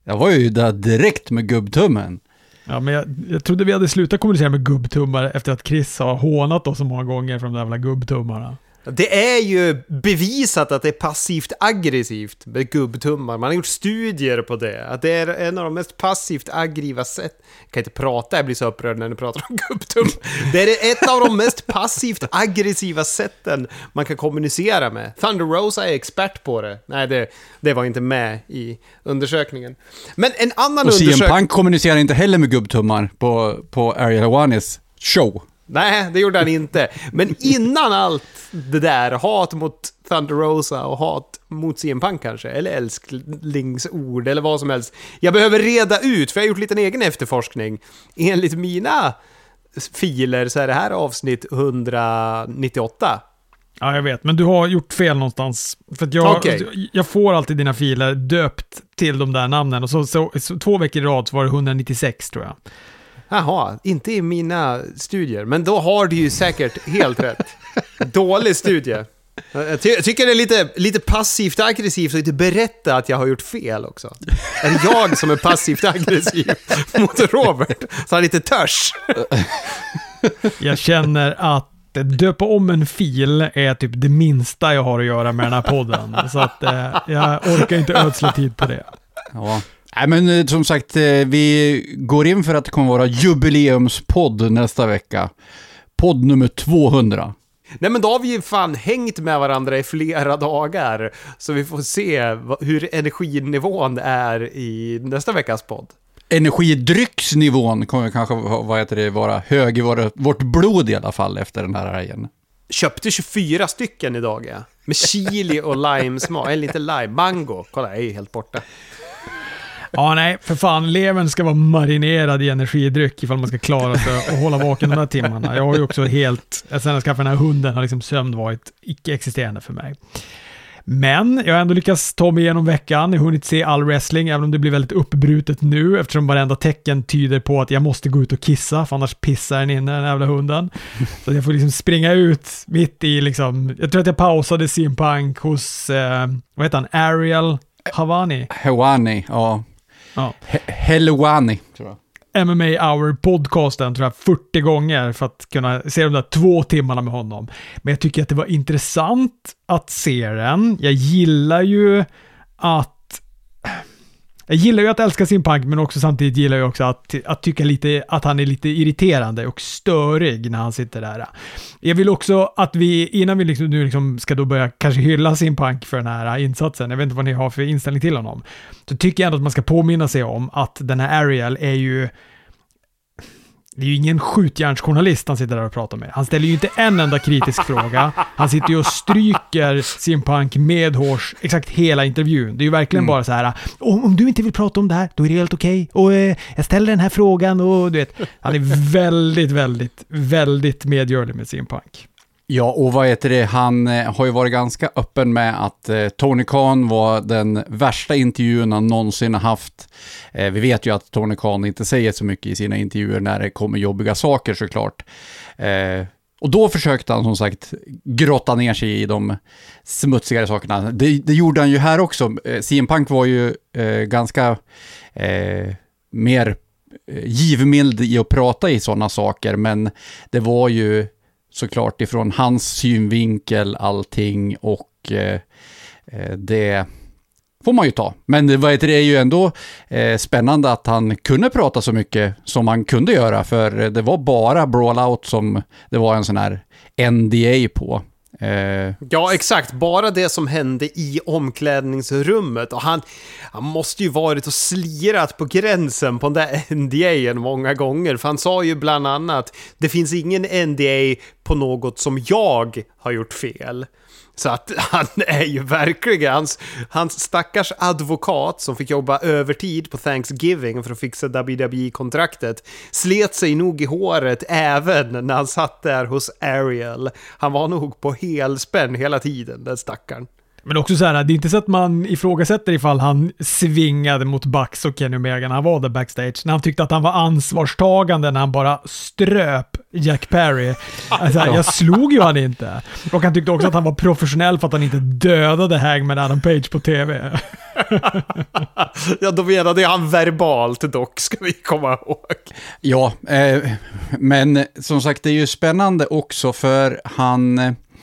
Jag var ju där direkt med gubbtummen. Ja, men jag trodde vi hade slutat kommunicera med gubbtummar efter att Chris har hånat oss så många gånger för de där jävla gubbtummarna. Det är ju bevisat att det är passivt aggressivt med gubbtummar. Man har gjort studier på det. Att det är en av de mest passivt aggressiva sätt. Jag kan inte prata, jag blir så upprörd när ni pratar om gubbtum. Det är ett av de mest passivt aggressiva sätten man kan kommunicera med. Thunder Rosa är expert på det. Nej, det var inte med i undersökningen. Men en annan undersökning... Och CM Punk kommunicerar inte heller med gubbtummar på Ariel Helwanis show. Nej, det gjorde han inte. Men innan allt det där, hat mot Thunder Rosa och hat mot CM Punk kanske, eller älsklingsord eller vad som helst. Jag behöver reda ut, för jag har gjort lite en egen efterforskning. Enligt mina filer så är det här avsnitt 198. Ja, jag vet, men du har gjort fel någonstans. För att jag får alltid dina filer döpt till de där namnen. Och så 2 veckor i rad så var det 196 tror jag. Jaha, inte i mina studier. Men då har du ju säkert helt rätt. Dålig studie. Jag tycker det är lite passivt aggressivt och inte berätta att jag har gjort fel också. Är det jag som är passivt aggressiv mot Robert? Så han inte törs. Jag känner att döpa om en fil är typ det minsta jag har att göra med den här podden. Så att jag orkar inte ödsla tid på det. Ja. Nej, men som sagt, vi går in för att det kommer vara jubileumspodd nästa vecka. Podd nummer 200. Nej, men då har vi ju fan hängt med varandra i flera dagar. Så vi får se hur energinivån är i nästa veckas podd. Energidrycksnivån kommer kanske vara hög i vårt blod i alla fall efter den här helgen. Köpte 24 stycken idag, ja. Med chili och lime smak. Eller inte lime, mango. Kolla, jag är helt borta. Ja, nej, för fan, levern ska vara marinerad i energidryck ifall man ska klara sig och hålla vaken de här timmarna. Jag har ju också sen jag skaffade den här hunden har liksom sömn varit icke-existerande för mig. Men jag har ändå lyckats ta mig igenom veckan. Jag har hunnit se all wrestling, även om det blir väldigt uppbrutet nu, eftersom varenda tecken tyder på att jag måste gå ut och kissa, för annars pissar den inne, den jävla hunden. Så jag får liksom springa ut mitt i liksom, jag tror att jag pausade CM Punk hos, vad heter han, Ariel Helwani, ja. Helwani, tror jag. MMA Hour-podcasten tror jag 40 gånger för att kunna se de där 2 timmarna med honom. Men jag tycker att det var intressant att se den. Jag gillar ju att älska sin Punk, men också samtidigt gillar jag också att tycka lite att han är lite irriterande och störig när han sitter där. Jag vill också att vi, innan vi nu ska då börja kanske hylla sin Punk för den här insatsen, jag vet inte vad ni har för inställning till honom, så tycker jag ändå att man ska påminna sig om att den här Ariel är ju ingen skjutjärnsjournalist han sitter där och pratar med. Han ställer ju inte en enda kritisk fråga. Han sitter ju och stryker sin Punk med hårs exakt hela intervjun. Det är ju verkligen bara så här: om du inte vill prata om det här, då är det helt okej. Och jag ställer den här frågan och du vet, han är väldigt, väldigt, väldigt medgörlig med sin Punk. Ja, och vad heter det? Han har ju varit ganska öppen med att Tony Khan var den värsta intervjun han någonsin har haft. Vi vet ju att Tony Khan inte säger så mycket i sina intervjuer när det kommer jobbiga saker såklart. Och då försökte han som sagt grotta ner sig i de smutsigare sakerna. Det gjorde han ju här också. CM Punk var ju ganska mer givmild i att prata i sådana saker, men det var ju såklart ifrån hans synvinkel allting, och det får man ju ta. Men det är ju ändå spännande att han kunde prata så mycket som han kunde göra, för det var bara Brawlout som det var en sån här NDA på. Ja, exakt. Bara det som hände i omklädningsrummet. Och han måste ju varit och slirat på gränsen på den där NDA:en många gånger. För han sa ju bland annat: det finns ingen NDA på något som jag har gjort fel. Så att han är ju verkligen hans stackars advokat som fick jobba övertid på Thanksgiving för att fixa WWE-kontraktet slet sig nog i håret även när han satt där hos Ariel. Han var nog på helspänn hela tiden, den stackaren. Men också så här, det är inte så att man ifrågasätter ifall han svingade mot Bucks och Kenny Omega när han var där backstage. När han tyckte att han var ansvarstagande när han bara ströp Jack Perry. Alltså, jag slog ju han inte. Och han tyckte också att han var professionell för att han inte dödade Hangman Adam Page på TV. Ja, då menade han verbalt dock, ska vi komma ihåg. Ja, men som sagt, det är ju spännande också för han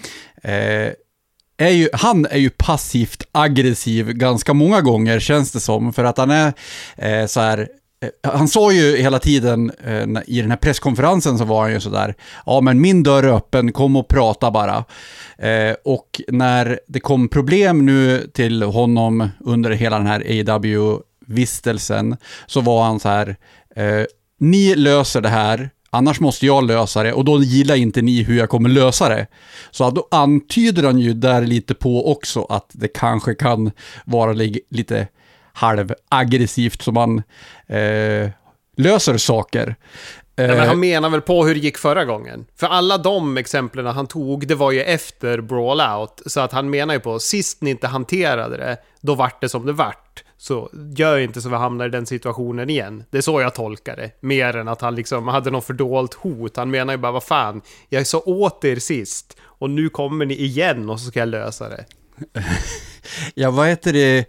är ju passivt aggressiv ganska många gånger, känns det som, för att han är så här. Han sa ju hela tiden i den här presskonferensen så var han ju så där: ja, men min dörr är öppen, kom och prata bara. Och när det kom problem nu till honom under hela den här AEW-vistelsen så var han så här: ni löser det här, annars måste jag lösa det, och då gillar inte ni hur jag kommer lösa det. Så då antyder han ju där lite på också att det kanske kan vara lite halvaggressivt som man löser saker. Nej, men han menar väl på hur det gick förra gången. För alla de exemplen han tog, det var ju efter Brawl Out. Så att han menar ju på, sist ni inte hanterade det, då vart det som det vart. Så gör inte så vi hamnar i den situationen igen. Det är så jag tolkar det. Mer än att han liksom hade någon fördolt hot. Han menar ju bara, vad fan, jag sa åt er sist och nu kommer ni igen och så ska jag lösa det. Ja, vad heter det?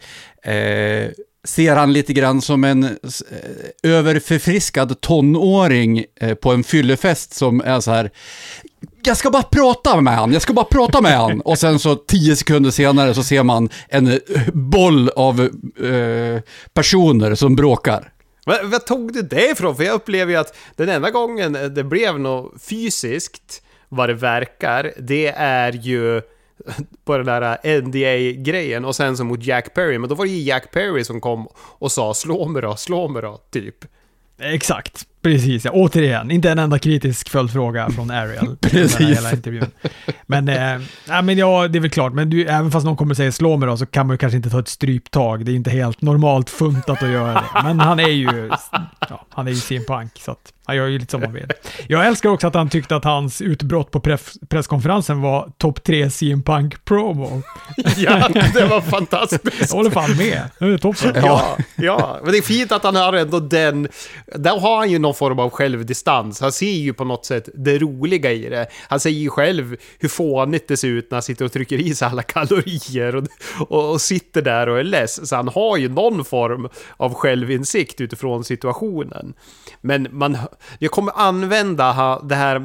Ser han lite grann som en överförfriskad tonåring på en fyllefest som är så här: jag ska bara prata med han. Och sen så 10 sekunder senare så ser man en boll av personer som bråkar. Vad tog du det ifrån? För jag upplever ju att den enda gången det blev något fysiskt, vad det verkar, det är ju på den där NDA-grejen och sen så mot Jack Perry. Men då var det ju Jack Perry som kom och sa slå mig då, typ. Exakt, precis. Ja. Återigen, inte en enda kritisk följdfråga från Ariel. Precis. Hela intervjun. Men, men ja, det är väl klart. Men även fast någon kommer säga slå mig då, så kan man ju kanske inte ta ett stryptag. Det är inte helt normalt funtat att göra det. Men han är ju CM Punk, så att han gör ju lite som han vill. Jag älskar också att han tyckte att hans utbrott på presskonferensen var topp 3 CM Punk promo. Ja, det var fantastiskt. Jag håller fan med. Det är toppen. Ja, men det är fint att han har ändå den. Där har han ju någon form av självdistans. Han ser ju på något sätt det roliga i det. Han säger ju själv hur fånigt det ser ut när han sitter och trycker i sig alla kalorier och sitter där och är less. Så han har ju någon form av självinsikt utifrån situationen. Men jag kommer använda det här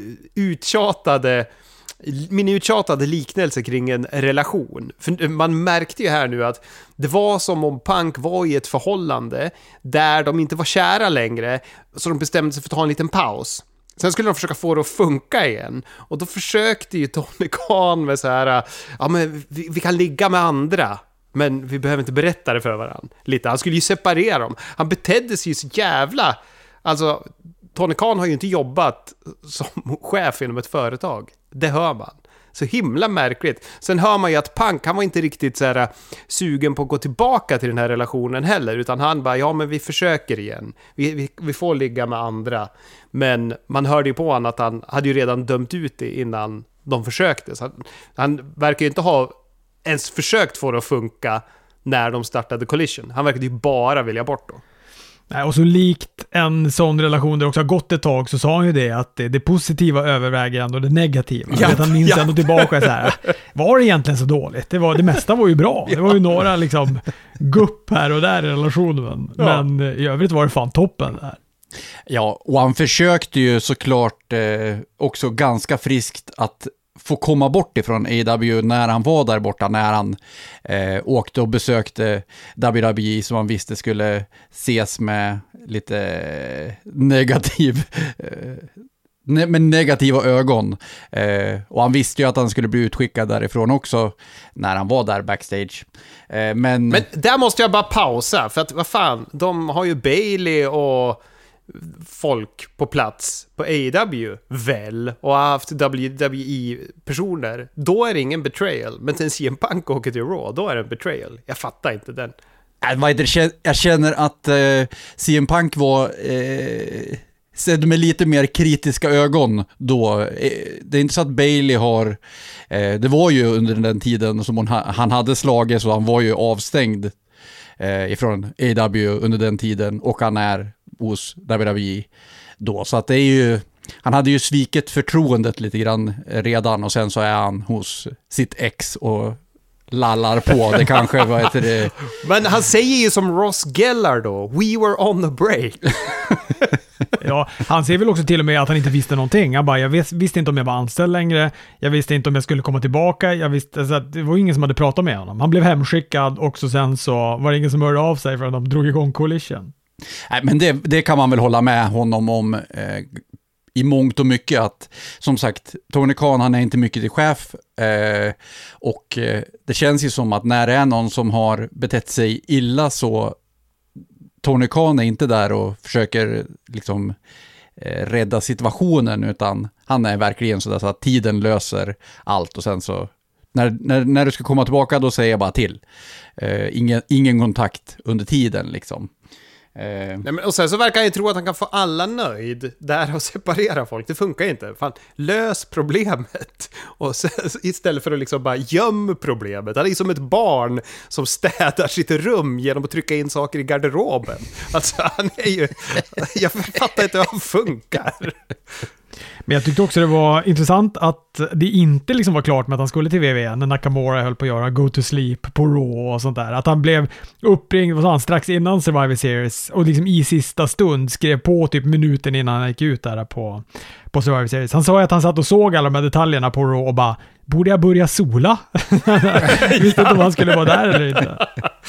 min uttjatade liknelse kring en relation. För man märkte ju här nu att det var som om Punk var i ett förhållande där de inte var kära längre, så de bestämde sig för att ta en liten paus. Sen skulle de försöka få det att funka igen. Och då försökte ju Tony Khan med så här: ja, men vi kan ligga med andra, men vi behöver inte berätta det för varandra. Lite. Han skulle ju separera dem. Han betedde sig ju så jävla... Alltså, Tony Khan har ju inte jobbat som chef inom ett företag. Det hör man. Så himla märkligt. Sen hör man ju att Punk, han var inte riktigt så här sugen på att gå tillbaka till den här relationen heller. Utan han bara, ja men vi försöker igen. Vi får ligga med andra. Men man hörde ju på honom att han hade ju redan dömt ut det innan de försökte. Så han verkar ju inte ha ens försökt få det att funka när de startade Collision. Han verkade ju bara vilja bort då. Nej, och så likt en sån relation där också har gått ett tag, så sa han ju det att det positiva överväger ändå det negativa. Ja, han minns ändå tillbaka så här: var det egentligen så dåligt? Det mesta var ju bra. Det var ju några liksom gupp här och där i relationen. Ja. Men i övrigt var det fan toppen där. Ja, och han försökte ju såklart också ganska friskt att få komma bort ifrån AEW när han var där borta, när han åkte och besökte WWE som han visste skulle ses med lite med negativa ögon. Och han visste ju att han skulle bli utskickad därifrån också när han var där backstage. Men där måste jag bara pausa, för att vad fan, de har ju Bailey och folk på plats på AEW väl, och har haft WWE-personer. Då är det ingen betrayal. Men sen CM Punk åker till Raw, då är det en betrayal. Jag fattar inte den. Jag känner att CM Punk var sedd med lite mer kritiska ögon då. Det är inte så att Bailey har... Det var ju under den tiden som han hade slagit, så han var ju avstängd ifrån AEW under den tiden, och han är hos WWE då. Så att det är ju... Han hade ju svikit förtroendet lite grann redan, och sen så är han hos sitt ex och lallar på. Det kanske var ett... Men han säger ju som Ross Gellar då, we were on a break. Ja, han säger väl också till och med att han inte visste någonting. Han bara, jag visste inte om jag var anställd längre. Jag visste inte om jag skulle komma tillbaka. Jag visste, alltså, det var ingen som hade pratat med honom. Han blev hemskickad, och så sen så var det ingen som hörde av sig för att de drog igång Collision. Nej, men det kan man väl hålla med honom om i mångt och mycket, att som sagt, Tony Khan, han är inte mycket till chef, och det känns ju som att när det är någon som har betett sig illa, så Tony Khan är inte där och försöker liksom rädda situationen, utan han är verkligen så att tiden löser allt, och sen så när du ska komma tillbaka, då säger jag bara till. Ingen kontakt under tiden liksom. Nej, men, och sen så verkar han ju tro att han kan få alla nöjd där och separera folk. Det funkar inte. Fan, lös problemet. Och sen, istället för att liksom bara gömma problemet. Han är som ett barn som städar sitt rum genom att trycka in saker i garderoben. Alltså han är ju... Jag fattar inte hur han funkar. Men jag tyckte också det var intressant att det inte liksom var klart med att han skulle till WWE när Nakamura höll på att göra Go to Sleep på Raw och sånt där. Att han blev uppringd, vad sa han, strax innan Survivor Series, och liksom i sista stund skrev på typ minuten innan han gick ut där på Survivor Series. Han sa att han satt och såg alla de här detaljerna på Raw och bara, borde jag börja sola? Visste inte om han skulle vara där eller inte.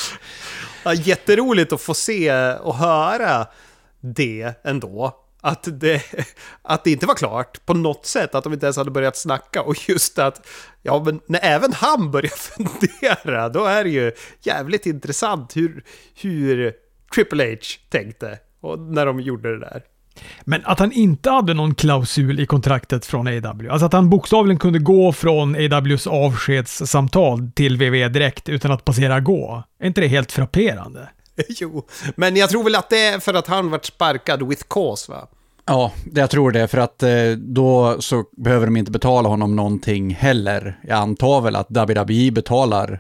Ja, jätteroligt att få se och höra det ändå. Att det inte var klart på något sätt, att de inte ens hade börjat snacka, och just att, ja, men när även han börjar fundera, då är det ju jävligt intressant hur Triple H tänkte och när de gjorde det där. Men att han inte hade någon klausul i kontraktet från AEW, alltså att han bokstavligen kunde gå från AEWs avskedssamtal till WWE direkt utan att passera gå, är inte det helt frapperande? Jo, men jag tror väl att det är för att han varit sparkad with cause, va? Ja, jag tror det, för att då så behöver de inte betala honom någonting heller. Jag antar väl att WWE betalar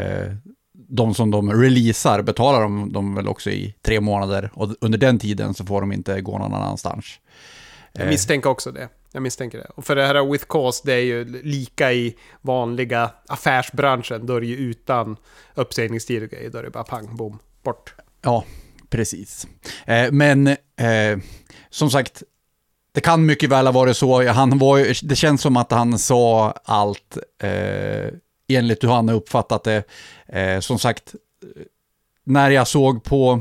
de som de releasar, betalar de väl också i 3 månader, och under den tiden så får de inte gå någon annanstans. Jag misstänker också det. Jag misstänker det. Och för det här with cause, det är ju lika i vanliga affärsbranschen, då är det ju utan uppsägningstid och grejer, då är det bara pang, bom, bort. Ja, precis. Men som sagt, det kan mycket väl ha varit så. Det känns som att han sa allt enligt hur han har uppfattat det. Som sagt, när jag såg på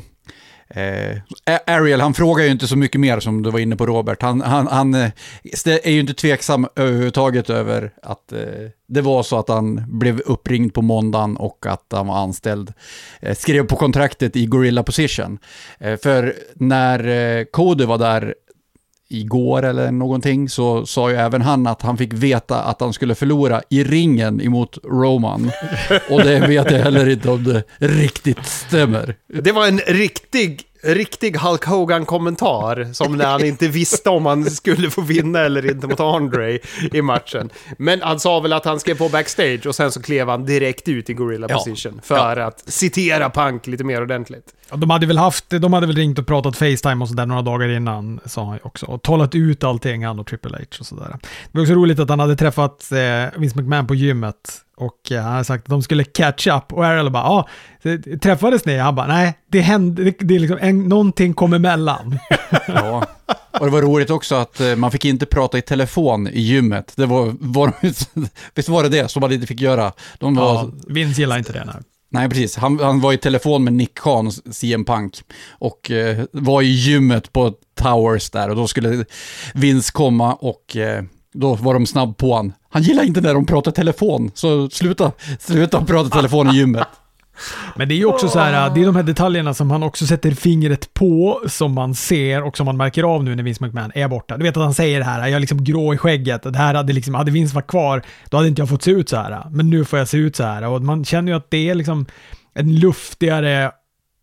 Ariel, han frågar ju inte så mycket mer som du var inne på, Robert. Han är ju inte tveksam överhuvudtaget över att det var så att han blev uppringd på måndagen och att han var anställd. Skrev på kontraktet i Gorilla Position. För när Cody var där igår eller någonting, så sa ju även han att han fick veta att han skulle förlora i ringen emot Roman. Och det vet jag heller inte om det riktigt stämmer. Det var en riktig Hulk Hogan-kommentar, som när han inte visste om han skulle få vinna eller inte mot Andre i matchen. Men han sa väl att han skrev på backstage, och sen så klev han direkt ut i Gorilla Position för att citera Punk lite mer ordentligt. Ja, de hade väl ringt och pratat FaceTime och sådär några dagar innan, sa han också, och talat ut allting, han och Triple H och sådär. Det var också roligt att han hade träffat Vince McMahon på gymmet, och han hade sagt att de skulle catch up, och Ariel bara, träffades ni? Han bara, nej, det hände, det är liksom någonting kom emellan. Ja, och det var roligt också att man fick inte prata i telefon i gymmet. Det visst var det som man inte fick göra? Vince gillar inte det. Nej, precis. Han var i telefon med Nick Khan och CM Punk, och var i gymmet på Towers där, och då skulle Vince komma, och då var de snabb på han. Han gillar inte när de pratar telefon, så sluta prata telefon i gymmet. Men det är ju också så här, det är de här detaljerna som han också sätter fingret på, som man ser och som man märker av nu när Vince McMahon är borta. Du vet att han säger det här, jag är liksom grå i skägget, det här hade Vince varit kvar, då hade inte jag fått se ut så här, men nu får jag se ut så här, och man känner ju att det är liksom en luftigare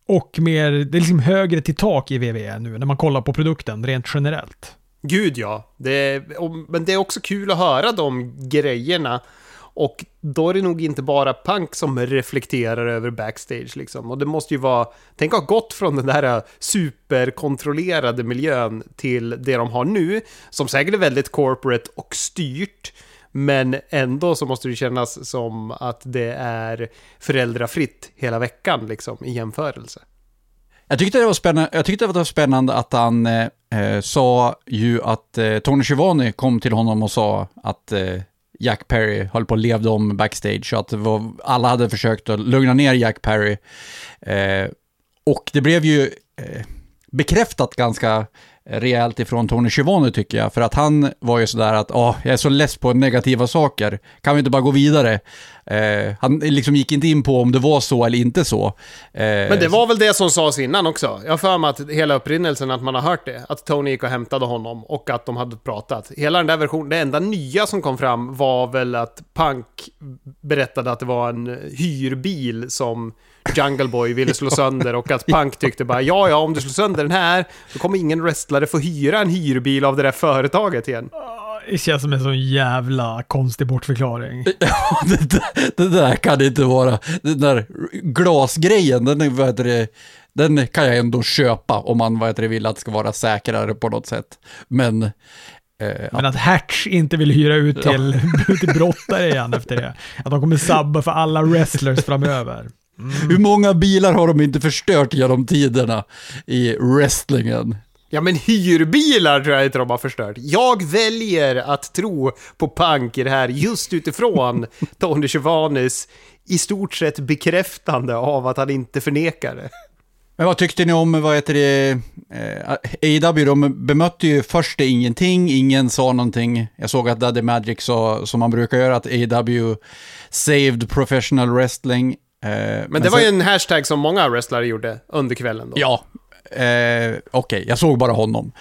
och mer, det är liksom högre till tak i WWE nu när man kollar på produkten rent generellt. Gud ja, men det är också kul att höra de grejerna. Och då är det nog inte bara Punk som reflekterar över backstage liksom. Och det måste ju vara, tänk ha gått från den där superkontrollerade miljön till det de har nu, som säkert är väldigt corporate och styrt, men ändå så måste det kännas som att det är föräldrafritt hela veckan liksom, i jämförelse. Jag tyckte det var spännande att han sa ju att Tony Schiavone kom till honom och sa att Jack Perry höll på att levde om backstage, så att alla hade försökt att lugna ner Jack Perry. Och det blev ju bekräftat ganska rejält ifrån Tony Schiavone, tycker jag, för att han var ju sådär att jag är så less på negativa saker, kan vi inte bara gå vidare? Han liksom gick inte in på om det var så eller inte så. Men det var väl det som sades innan också. Jag har för mig att hela upprinnelsen, att man har hört det, att Tony gick och hämtade honom och att de hade pratat. Hela den där versionen, det enda nya som kom fram var väl att Punk berättade att det var en hyrbil som Jungle Boy ville slå sönder, och att Punk tyckte bara, ja, om du slår sönder den här, då kommer ingen wrestlare få hyra en hyrbil av det där företaget igen. Det känns som en sån jävla konstig bortförklaring. Ja, det där kan det inte vara. Den där glasgrejen, den kan jag ändå köpa om man vill att det ska vara säkrare på något sätt. Men att Hatch inte vill hyra ut till brottare igen efter det. Att de kommer sabba för alla wrestlers framöver. Hur många bilar har de inte förstört genom tiderna i wrestlingen? Ja, men hyrbilar tror jag inte de har förstört. Jag väljer att tro på Punk i det här just utifrån Tony Schiavones i stort sett bekräftande av att han inte förnekar det. Men vad tyckte ni om, AEW, de bemötte ju först ingenting, ingen sa någonting. Jag såg att Daddy Magic sa, som man brukar göra, att AEW saved professional wrestling. Men det var ju en hashtag som många wrestlare gjorde under kvällen då. Ja, okej, jag såg bara honom.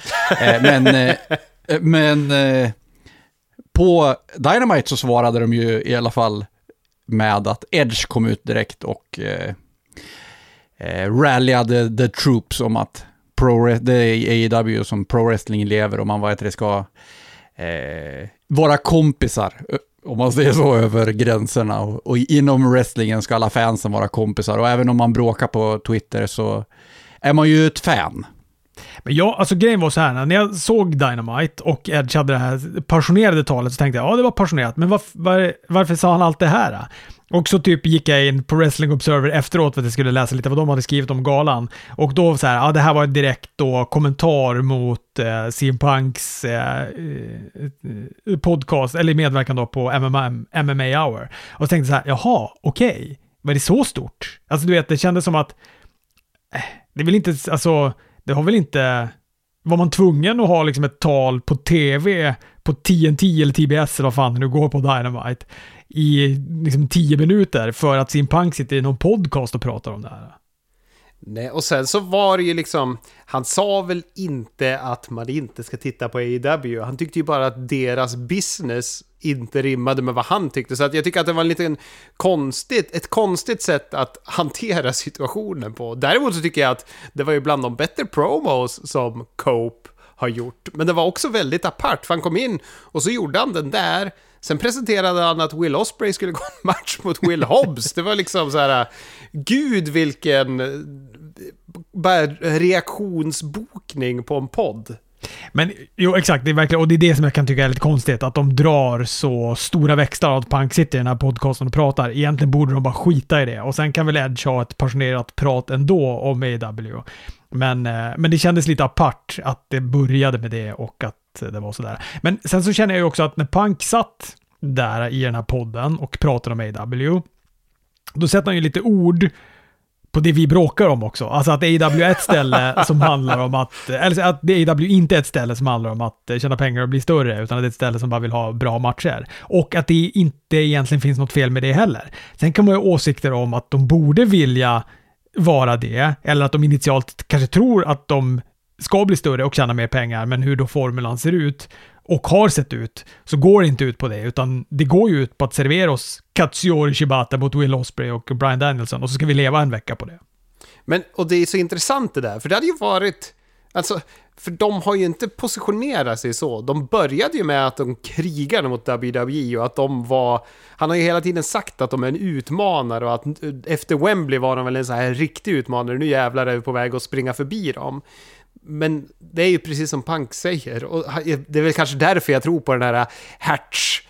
Men på Dynamite så svarade de ju i alla fall med att Edge kom ut direkt och rallyade the troops om att det är AEW som pro wrestling lever, och man ska vara kompisar, om man säger så, över gränserna, och inom wrestlingen ska alla fansen vara kompisar, och även om man bråkar på Twitter så är man ju ett fan. Men grejen var så här, när jag såg Dynamite och Edge hade det här passionerade talet, så tänkte jag, det var passionerat, men varför sa han allt det här? Och så typ gick jag in på Wrestling Observer efteråt för att jag skulle läsa lite vad de hade skrivit om galan. Och då så här, det här var direkt då kommentar mot CM Punks podcast, eller medverkan då på MMA Hour. Och så tänkte jag så här, jaha, okej. Var det så stort? Alltså du vet, det kändes som att det vill inte, det har väl inte, var man tvungen att ha liksom ett tal på tv på TNT eller TBS eller vad fan nu går på Dynamite i liksom 10 minuter för att CM Punk sitter i någon podcast och pratar om det här? Nej, och sen så var det ju liksom, han sa väl inte att man inte ska titta på AEW. Han tyckte ju bara att deras business inte rimmade med vad han tyckte. Så att jag tycker att det var ett konstigt sätt att hantera situationen på. Däremot så tycker jag att det var ju bland de bättre promos som Cope har gjort. Men det var också väldigt apart, för han kom in och så gjorde han den där. Sen presenterade han att Will Ospreay skulle gå en match mot Will Hobbs. Det var liksom så här, gud vilken reaktionsbokning på en podd. Men jo, exakt, det är verkligen, och det är det som jag kan tycka är lite konstigt, att de drar så stora växlar av att Punk sitter i den här podcasten och pratar. Egentligen borde de bara skita i det, och sen kan väl Edge ha ett passionerat prat ändå om AEW. Men det kändes lite apart att det började med det och att det var sådär. Men sen så känner jag ju också att när Punk satt där i den här podden och pratade om AEW, då sätter han ju lite ord på det vi bråkar om också. Alltså att AEW är ett ställe som handlar om att AEW inte är ett ställe som handlar om att tjäna pengar och bli större, utan att det är ett ställe som bara vill ha bra matcher. Och att det inte egentligen finns något fel med det heller. Sen kan man ju ha åsikter om att de borde vilja vara det, eller att de initialt kanske tror att de ska bli större och tjäna mer pengar, men hur då formulan ser ut och har sett ut, så går det inte ut på det, utan det går ju ut på att servera oss Katsuyori Shibata mot Will Ospreay och Bryan Danielson, och så ska vi leva en vecka på det. Och det är så intressant det där, för det hade ju varit... Alltså, för de har ju inte positionerat sig så. De började ju med att de krigade mot WWE och att de var... Han har ju hela tiden sagt att de är en utmanare och att efter Wembley var de väl en så här riktig utmanare. Nu jävlar är vi på väg att springa förbi dem. Men det är ju precis som Punk säger. Och det är väl kanske därför jag tror på den här Hertz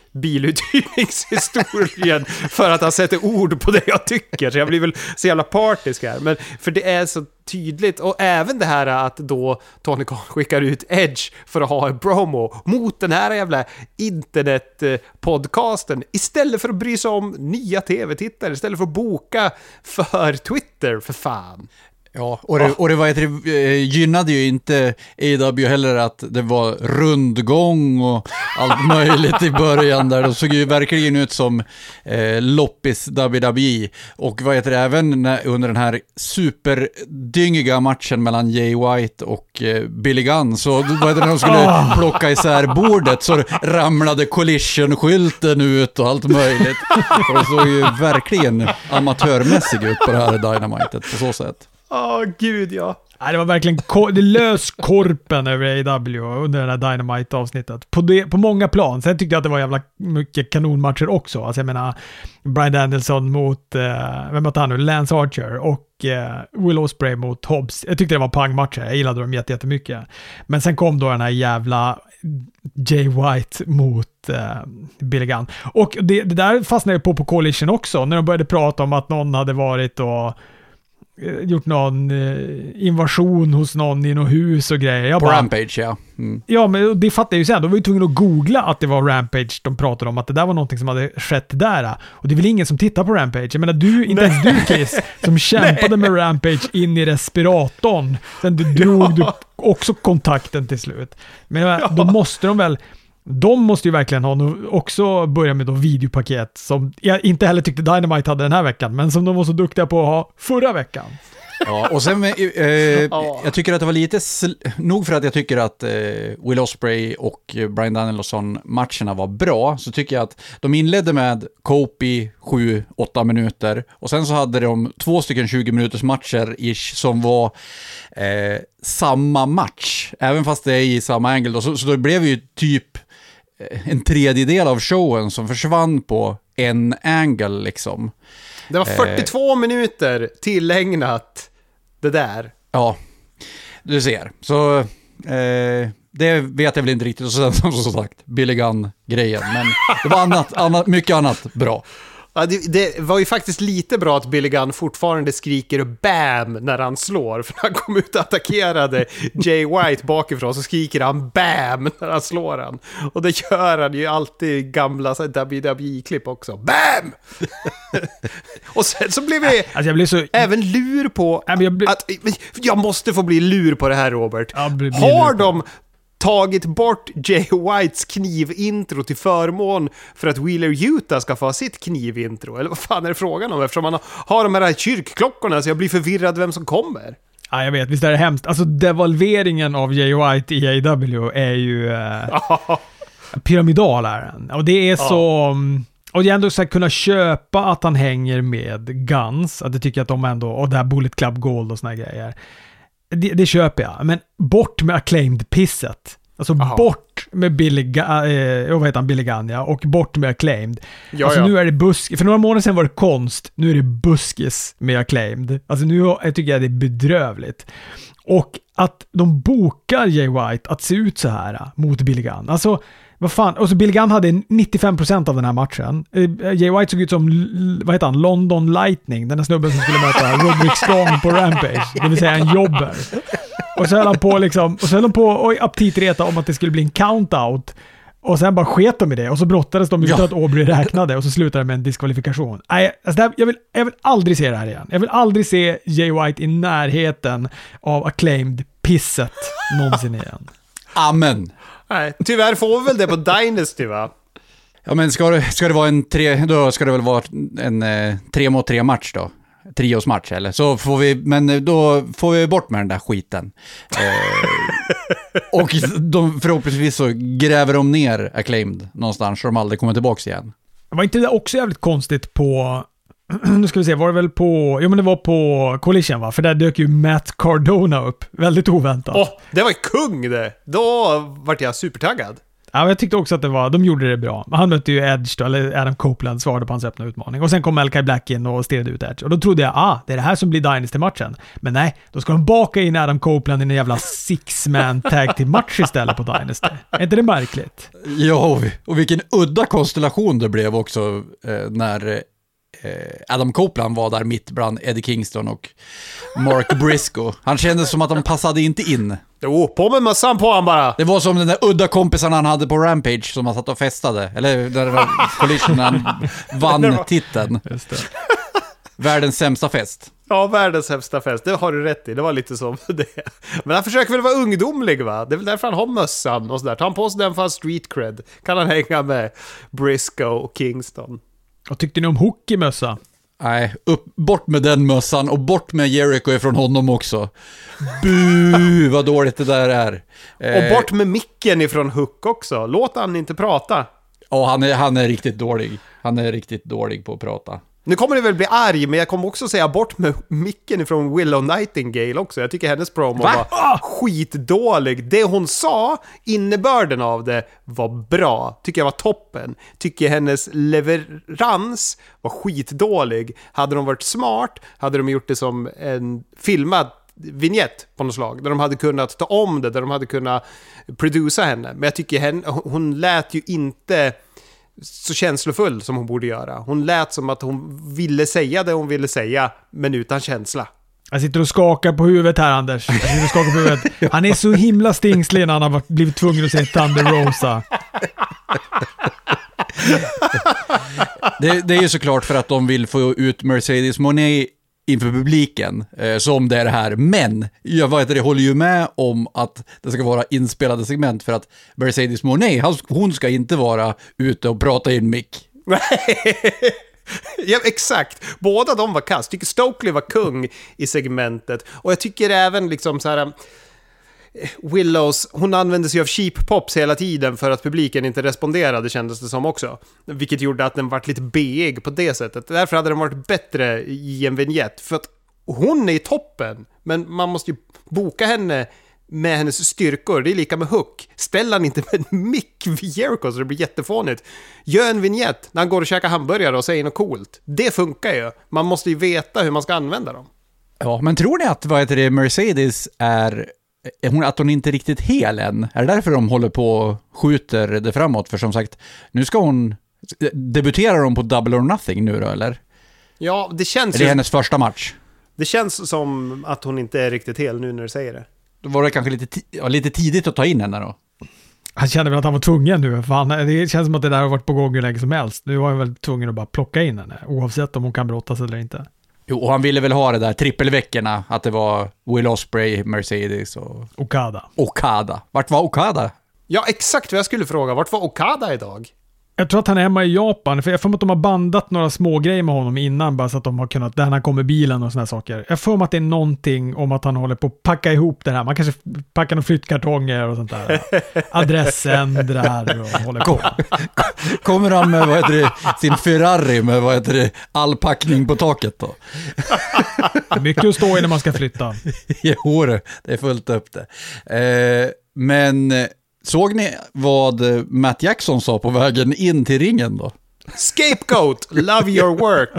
biluthyrningshistorien, för att han sätter ord på det jag tycker. Så jag blir väl så jävla partisk här. Men för det är så tydligt. Och även det här att då Tony Khan skickar ut Edge för att ha en promo mot den här jävla internetpodcasten istället för att bry sig om nya tv-tittare, istället för att boka för Twitter, för fan. Ja, och det var gynnade ju inte AEW heller att det var rundgång och allt möjligt i början där. Det såg ju verkligen ut som loppis WWE. Och även under den här superdyngiga matchen mellan Jay White och Billy Gunn, så när de skulle plocka isär bordet så ramlade collision-skylten ut och allt möjligt. Och det såg ju verkligen amatörmässigt ut på det här Dynamitet på så sätt. Gud, ja. Nej, det var verkligen det lös korpen över AEW under den här Dynamite-avsnittet. På många plan. Sen tyckte jag att det var jävla mycket kanonmatcher också. Alltså jag menar, Bryan Danielson mot, vem var han nu? Lance Archer och Will Ospreay mot Hobbs. Jag tyckte det var pangmatcher. Jag gillade dem jättemycket. Men sen kom då den här jävla Jay White mot Billy Gunn. Och det där fastnade jag på Collision också. När de började prata om att någon hade varit och gjort någon invasion hos någon i något hus och grejer. Rampage, ja. Mm. Ja, men det fattade jag ju sen. Då var vi tvungna att googla att det var Rampage de pratade om, att det där var någonting som hade skett där. Och det är väl ingen som tittar på Rampage. Jag menar, inte ens du, Chris, som kämpade med Rampage in i respiratorn. Sen drog du också kontakten till slut. Men då måste de måste ju verkligen också börja med de videopaket som jag inte heller tyckte Dynamite hade den här veckan, men som de var så duktiga på att ha förra veckan. Ja, och sen jag tycker att det var lite nog för att jag tycker att Will Ospreay och Bryan Danielson-matcherna var bra, så tycker jag att de inledde med Kofi 7-8 minuter och sen så hade de 2 stycken 20 minuters matcher ish som var samma match, även fast det är i samma angle då, så då blev ju typ en tredjedel av showen som försvann på en angle liksom. Det var 42 minuter tillägnat det där. Ja, du ser. Så det vet jag väl inte riktigt. Och sen som sagt, Billy Gunn-grejen. Men det var mycket annat bra. Ja, det var ju faktiskt lite bra att Billy Gunn fortfarande skriker BAM när han slår. För när han kom ut och attackerade Jay White bakifrån så skriker han BAM när han slår han. Och det gör han ju alltid i gamla WWE-klipp också. BAM! Och sen så blev jag blev så även lur på att jag måste få bli lur på det här, Robert. Har de tagit bort Jay Whites knivintro till förmån för att Wheeler Yuta ska få sitt knivintro? Eller vad fan är det frågan om? Eftersom man har de här kyrkklockorna så jag blir förvirrad vem som kommer. Ja, jag vet, visst är det hemskt. Alltså devalveringen av Jay White i AEW är ju pyramidal är den. Och det är så... Och jag ändå så kunna köpa att han hänger med Guns. Att det tycker jag att de ändå... Och det här Bullet Club Gold och såna här grejer. Det köper jag. Men bort med Acclaimed-pisset. Alltså bort med Billy Gunn, ja, och bort med Acclaimed. Nu är det buskis. För några månader sedan var det konst. Nu är det buskis med Acclaimed. Alltså nu tycker jag det är bedrövligt. Och att de bokar Jay White att se ut så här mot Billy Gunn. Alltså, vad fan. Och så Billy Gunn hade 95% av den här matchen. Jay White såg ut som, London Lightning. Den här snubben som skulle möta Roderick Strong på Rampage. Det vill säga en jobber. Och så höll han på och aptitreta om att det skulle bli en count-out. Och sen bara sket de i det. Och så brottades de utan att Aubrey räknade. Och så slutade det med en diskvalifikation. Nej, alltså jag vill aldrig se det här igen. Jag vill aldrig se Jay White i närheten av Acclaimed-pisset någonsin igen. Amen. Nej, tyvärr får vi väl det på Dynasty, va? Ja, men ska det vara då ska det väl vara en 3-mot-3 match då. Triosmatch eller så får vi, men då får vi bort med den där skiten. Och förhoppningsvis så gräver de ner Acclaimed någonstans så de aldrig kommer tillbaka igen. Var inte det också jävligt konstigt på nu ska vi se, var det väl på... Jo, men det var på Collision, va? För där dök ju Matt Cardona upp. Väldigt oväntat. Det var ju kung det! Då vart jag supertaggad. Ja, jag tyckte också att de gjorde det bra. Han mötte ju Edge då, eller Adam Copeland svarade på hans öppna utmaning. Och sen kom Malachi Black in och stirrade ut Edge. Och då trodde jag, det är det här som blir Dynasty-matchen. Men nej, då ska de baka in Adam Copeland i en jävla six-man tag till match istället på Dynasty. Är inte det märkligt? Ja, och vilken udda konstellation det blev också när Adam Copeland var där mitt bland Eddie Kingston och Mark Briscoe. Han kände som att de passade inte in. Jo, på med mössan på han bara. Det var som den där udda kompisen han hade på Rampage som han satt och festade. Eller där var Collision när han vann titeln. Just det. Världens sämsta fest. Ja, världens sämsta fest. Det har du rätt i. Det var lite som det. Men han försöker väl vara ungdomlig, va? Det är väl därför han har mössan och sådär. Tar han på sig den för street cred. Kan han hänga med Briscoe och Kingston. Vad tyckte ni om Hook i mössa? Nej, bort med den mössan och bort med Jericho ifrån honom också. Bu, vad dåligt det där är. Och bort med micken ifrån Hook också. Låt han inte prata. Ja, han är riktigt dålig. Han är riktigt dålig på att prata. Nu kommer det väl bli arg, men jag kommer också säga bort med micken ifrån Willow Nightingale också. Jag tycker hennes promo var skitdålig. Det hon sa, innebörden av det var bra. Tycker jag var toppen. Tycker hennes leverans var skitdålig. Hade de varit smart, hade de gjort det som en filmad vignett på något slag. Där de hade kunnat ta om det, där de hade kunnat produsa henne. Men jag tycker hon lät ju inte så känslofull som hon borde göra. Hon lät som att hon ville säga det hon ville säga, men utan känsla. Jag sitter och skakar på huvudet här, Anders. Jag sitter och skakar på huvudet. Han är så himla stingslig när han har blivit tvungen att säga Thunder Rosa. Det är ju såklart för att de vill få ut Mercedes Moné inför publiken som det är det här. Men jag håller ju med om att det ska vara inspelade segment för att Mercedes Moné, hon ska inte vara ute och prata i en mick. Ja, exakt. Båda de var kast. Jag tycker Stokely var kung i segmentet. Och jag tycker även liksom så här... Willows, hon använde sig av cheap pops hela tiden för att publiken inte responderade, kändes det som också. Vilket gjorde att den var lite beig på det sättet. Därför hade den varit bättre i en vignett. För att hon är i toppen, men man måste ju boka henne med hennes styrkor. Det är lika med Hook. Ställ han inte med en mick vid Jericho så det blir jättefånigt. Gör en vignett när han går och käkar hamburgare och säger något coolt. Det funkar ju. Man måste ju veta hur man ska använda dem. Ja, men tror ni att Mercedes att hon inte är riktigt hel än? Är det därför de håller på och skjuter det framåt? För som sagt, nu ska hon... Debuterar hon på Double or Nothing nu då, eller? Ja, det känns... Är det hennes första match? Det känns som att hon inte är riktigt hel nu när du säger det. Då var det kanske lite tidigt att ta in henne då. Han kände väl att han var tvungen nu. Fan, det känns som att det där har varit på gång hur länge som helst. Nu var han väl tvungen att bara plocka in henne. Oavsett om hon kan brottas eller inte. Jo, och han ville väl ha det där trippelveckorna. Att det var Will Ospreay, Mercedes och... Okada. Vart var Okada? Ja, exakt vad jag skulle fråga. Vart var Okada idag? Jag tror att han är hemma i Japan, för jag får att de har bandat några små grejer med honom innan, bara så att de har kunnat, där han kommer bilen och såna här saker. Jag får att det är någonting om att han håller på att packa ihop det här. Man kanske packar några flyttkartonger och sånt där. Adressändrar och håller på. Kommer han med, sin Ferrari med, all packning på taket då? Mycket att stå i när man ska flytta. Jo, det är fullt upp det. Men... Såg ni vad Matt Jackson sa på vägen in till ringen då? Scapegoat, love your work.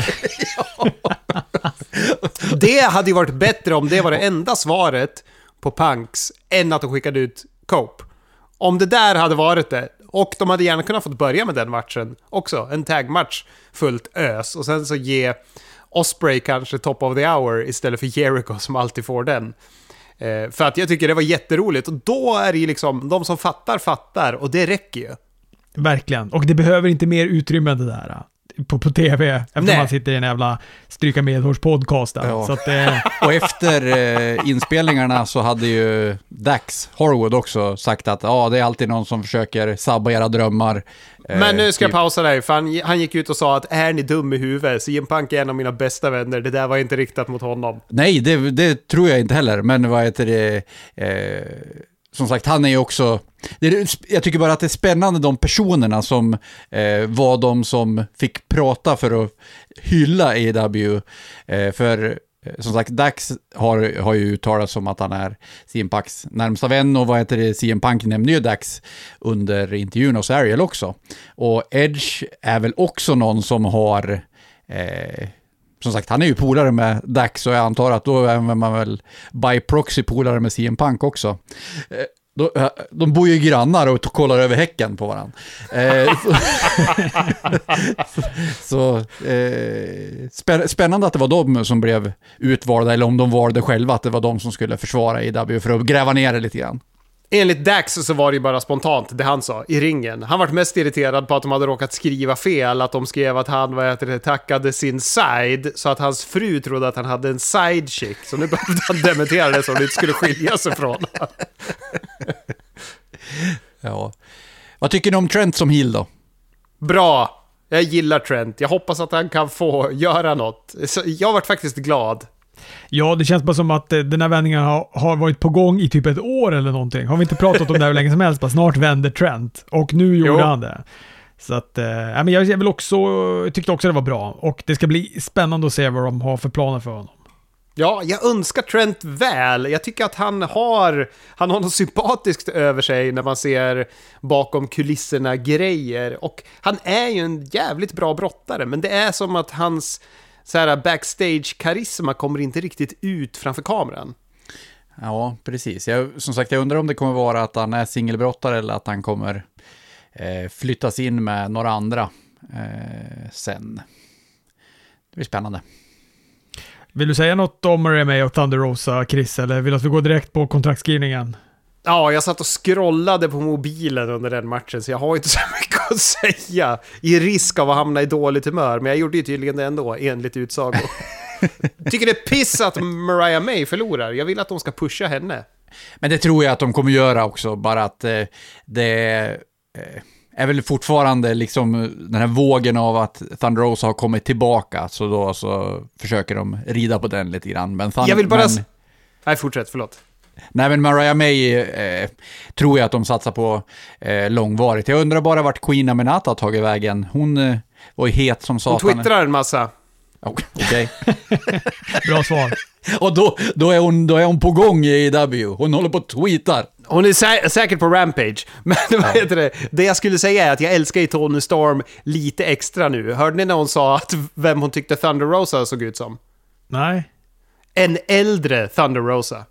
Det hade ju varit bättre om det var det enda svaret på Punks än att de skickade ut Cope. Om det där hade varit det, och de hade gärna kunnat fått börja med den matchen också, en tagmatch fullt ös, och sen så ge Ospreay kanske top of the hour istället för Jericho som alltid får den. För att jag tycker det var jätteroligt. Och då är det ju liksom, de som fattar, och det räcker ju. Verkligen, och det behöver inte mer utrymme det där på TV, eftersom man sitter i en jävla stryka medhårs podcast där. Ja. Så att, och efter inspelningarna så hade ju Dax Harwood också sagt att det är alltid någon som försöker sabba era drömmar. Men nu ska jag pausa dig, för han gick ut och sa att är ni dum i huvudet? CM Punk är en av mina bästa vänner, det där var inte riktat mot honom. Nej, det tror jag inte heller, men som sagt, han är ju också... jag tycker bara att det är spännande de personerna som var de som fick prata för att hylla AEW. För som sagt, Dax har ju uttalat som att han är CM Punks närmsta vän, och CM Punk nämnde ju Dax under intervjun hos Ariel också. Och Edge är väl också någon som har... som sagt, han är ju polare med Dax, och jag antar att då är man väl by proxy polare med CM Punk också. De bor ju grannar och kollar över häcken på varandra. Spännande att det var de som blev utvalda, eller om de valde själva att det var de som skulle försvara AEW för att gräva ner det lite grann. Enligt Dax så var det ju bara spontant det han sa i ringen. Han var mest irriterad på att de hade råkat skriva fel, att de skrev att han tackade sin side, så att hans fru trodde att han hade en side chick. Så nu behövde han dementera det så de inte skulle skilja sig från. Ja. Vad tycker ni om Trent som heel då? Bra. Jag gillar Trent. Jag hoppas att han kan få göra något. Så jag har varit faktiskt glad. Ja, det känns bara som att den här vändningen har varit på gång i typ ett år eller någonting. Har vi inte pratat om det här hur länge som helst, bara snart vänder Trent. Och nu gjorde han det. Så att, men jag tyckte också det var bra. Och det ska bli spännande att se vad de har för planer för honom. Ja, jag önskar Trent väl. Jag tycker att han har något sympatiskt över sig när man ser bakom kulisserna grejer. Och han är ju en jävligt bra brottare, men det är som att hans så här backstage-karisma kommer inte riktigt ut framför kameran. Ja, precis. Som sagt, jag undrar om det kommer vara att han är singelbrottare eller att han kommer flyttas in med några andra sen. Det blir spännande. Vill du säga något om RMA och Thunder Rosa, Chris, eller vill du att vi går direkt på kontraktskrivningen? Ja, jag satt och scrollade på mobilen under den matchen, så jag har inte så mycket att säga. I risk av att hamna i dåligt humör, men jag gjorde ju tydligen det ändå, enligt utsago. Tycker det är piss att Mariah May förlorar. Jag vill att de ska pusha henne. Men det tror jag att de kommer göra också, bara att det är väl fortfarande liksom den här vågen av att Thunder Rosa har kommit tillbaka, så då så försöker de rida på den lite grann. Men jag vill bara... Nej, fortsätt, förlåt. Nej, men Mariah May tror jag att de satsar på långvarigt. Jag undrar bara vart Queen Aminata har tagit vägen. Hon var ju het som satan. Hon twittrar en massa. Okej. Bra svar. Och då är hon på gång i AEW. Hon håller på att tweetar. Hon är säkert på Rampage. Men vad heter det? Det jag skulle säga är att jag älskar Toni Storm lite extra nu. Hörde ni när hon sa att vem hon tyckte Thunder Rosa såg ut som? Nej. En äldre Thunder Rosa.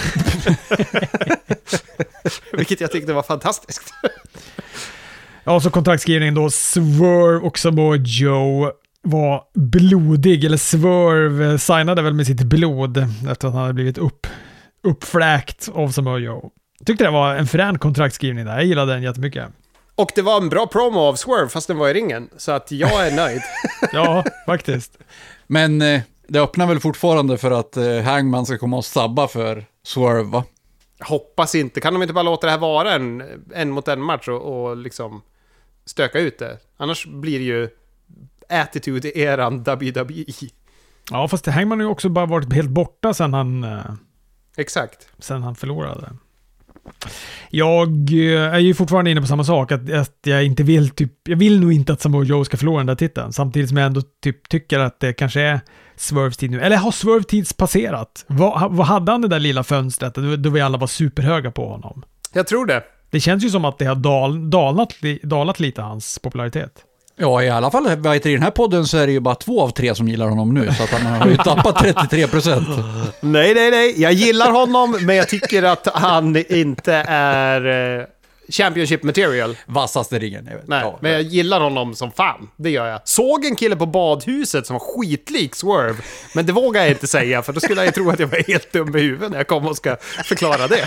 Vilket jag tyckte var fantastiskt. Ja, så kontraktskrivningen då. Swerve och Samoa Joe var blodig, eller Swerve signade väl med sitt blod efter att han hade blivit uppfläkt av Samoa Joe. Tyckte det var en frän kontraktskrivning där. Jag gillade den jättemycket. Och det var en bra promo av Swerve fast den var i ringen. Så att jag är nöjd. Ja, faktiskt. Men det öppnar väl fortfarande för att Hangman ska komma och sabba för Swerve, va? Jag hoppas inte. Kan de inte bara låta det här vara en mot en match och liksom stöka ut det? Annars blir det ju attitude-eran WWE. Ja, fast Hangman har ju också bara varit helt borta sen han förlorade. Jag är ju fortfarande inne på samma sak, att jag inte vill jag vill nog inte att Samoa Joe ska förlora den där titeln, samtidigt som jag ändå tycker att det kanske är Swerves tid nu. Eller har Swerve tids passerat? Vad hade han det där lilla fönstret då vi alla var superhöga på honom? Jag tror det. Det känns ju som att det har dalat lite hans popularitet. Ja, i alla fall i den här podden så är det ju bara 2 av 3 som gillar honom nu, så att han har ju tappat 33%. Nej. Jag gillar honom, men jag tycker att han inte är championship material. Vassaste ringen. Nej, ja, men jag gillar honom som fan. Det gör jag. Såg en kille på badhuset som var skitlik Swerve, men det vågar jag inte säga, för då skulle jag tro att jag var helt dum i huvudet när jag kom och ska förklara det.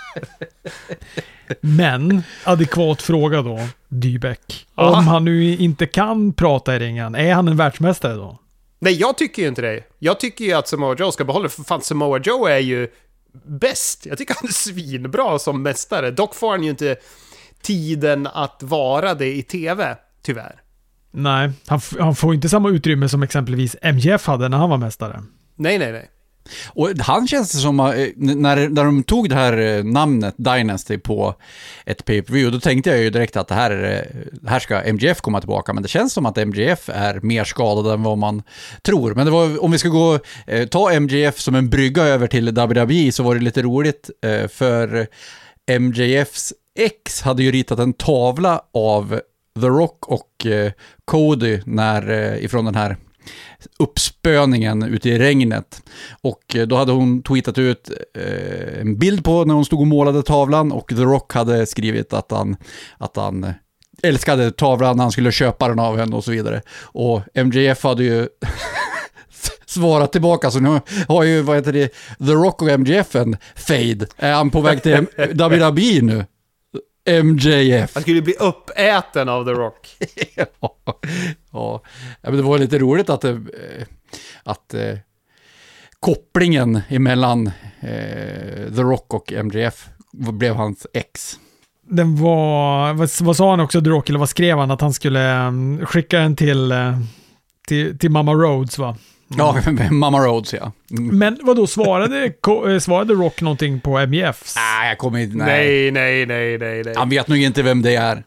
Men, adekvat fråga då, Dybeck. Om han nu inte kan prata i ringen, är han en världsmästare då? Nej, jag tycker ju inte det. Jag tycker ju att Samoa Joe ska behålla, för fan Samoa Joe är ju bäst. Jag tycker han är svinbra som mästare. Dock får han ju inte tiden att vara det i tv, tyvärr. Nej, han får inte samma utrymme som exempelvis MJF hade när han var mästare. Nej. Och han känns det som, när de tog det här namnet Dynasty på ett pay-per-view, då tänkte jag ju direkt att det här ska MJF komma tillbaka, men det känns som att MJF är mer skadad än vad man tror. Men det var, om vi ska ta MJF som en brygga över till WWE, så var det lite roligt, för MJFs ex hade ju ritat en tavla av The Rock och Cody ifrån den här uppspöningen ute i regnet, och då hade hon tweetat ut en bild på när hon stod och målade tavlan, och The Rock hade skrivit att han älskade tavlan, han skulle köpa den av henne och så vidare, och MJF hade ju svarat tillbaka, så nu har ju, The Rock och MJF en fade. Är han på väg till WWE nu? MJF. Han skulle bli uppäten av The Rock. Ja, men det var lite roligt att kopplingen emellan The Rock och MJF blev hans ex. Den var, vad sa han också, The Rock, eller vad skrev han? Att han skulle skicka den till Mama Rhodes, va? Ja, Mama Rhodes, ja. Men vad då svarade Rock någonting på MJFs? Nej, jag kommer inte... Nej. Han vet nog inte vem det är.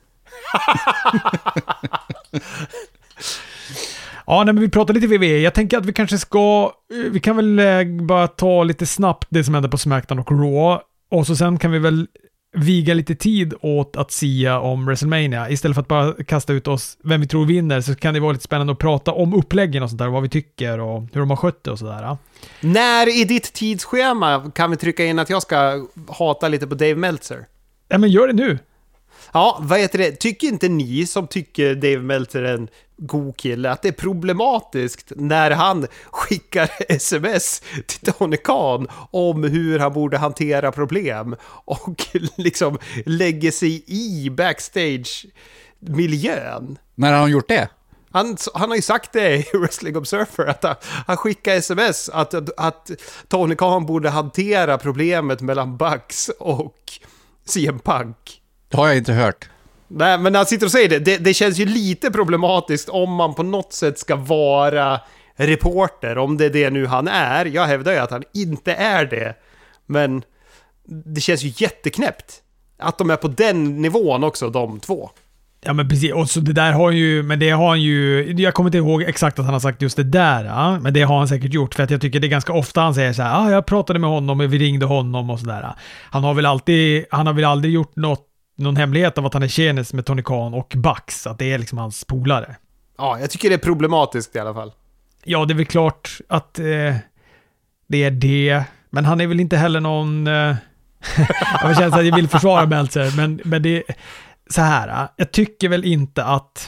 Ja, men vi pratar lite WWE. Jag tänker att vi kan väl bara ta lite snabbt det som hände på SmackDown och Raw, och så sen kan vi väl viga lite tid åt att sia om WrestleMania. Istället för att bara kasta ut oss vem vi tror vinner, så kan det vara lite spännande att prata om uppläggen och sånt där, vad vi tycker och hur de har skött det och sådär. När i ditt tidsschema kan vi trycka in att jag ska hata lite på Dave Meltzer? Ja, men gör det nu. Ja, vad heter det? Tycker inte ni som tycker Dave Meltzer är en god kille att det är problematiskt när han skickar sms till Tony Khan om hur han borde hantera problem och liksom lägger sig i backstage-miljön? När har han gjort det? Han har ju sagt det i Wrestling Observer, att han skickar sms att Tony Khan borde hantera problemet mellan Bucks och CM Punk. Det har jag inte hört. Nej, men han sitter och säger det känns ju lite problematiskt om man på något sätt ska vara reporter, om det är det nu han är. Jag hävdar ju att han inte är det, men det känns ju jätteknäppt att de är på den nivån också, de två. Ja, men precis, och så det där har han ju, jag kommer inte ihåg exakt att han har sagt just det där, ja? Men det har han säkert gjort, för att jag tycker det är ganska ofta han säger så här: jag pratade med honom och vi ringde honom och sådär. Han har väl aldrig gjort någon hemlighet av att han är tjenis med Tony Khan och Bucks, att det är liksom hans polare. Ja, jag tycker det är problematiskt i alla fall. Ja, det är väl klart att det är det, men han är väl inte heller någon jag känner att jag vill försvara Meltzer, men det är så här, jag tycker väl inte att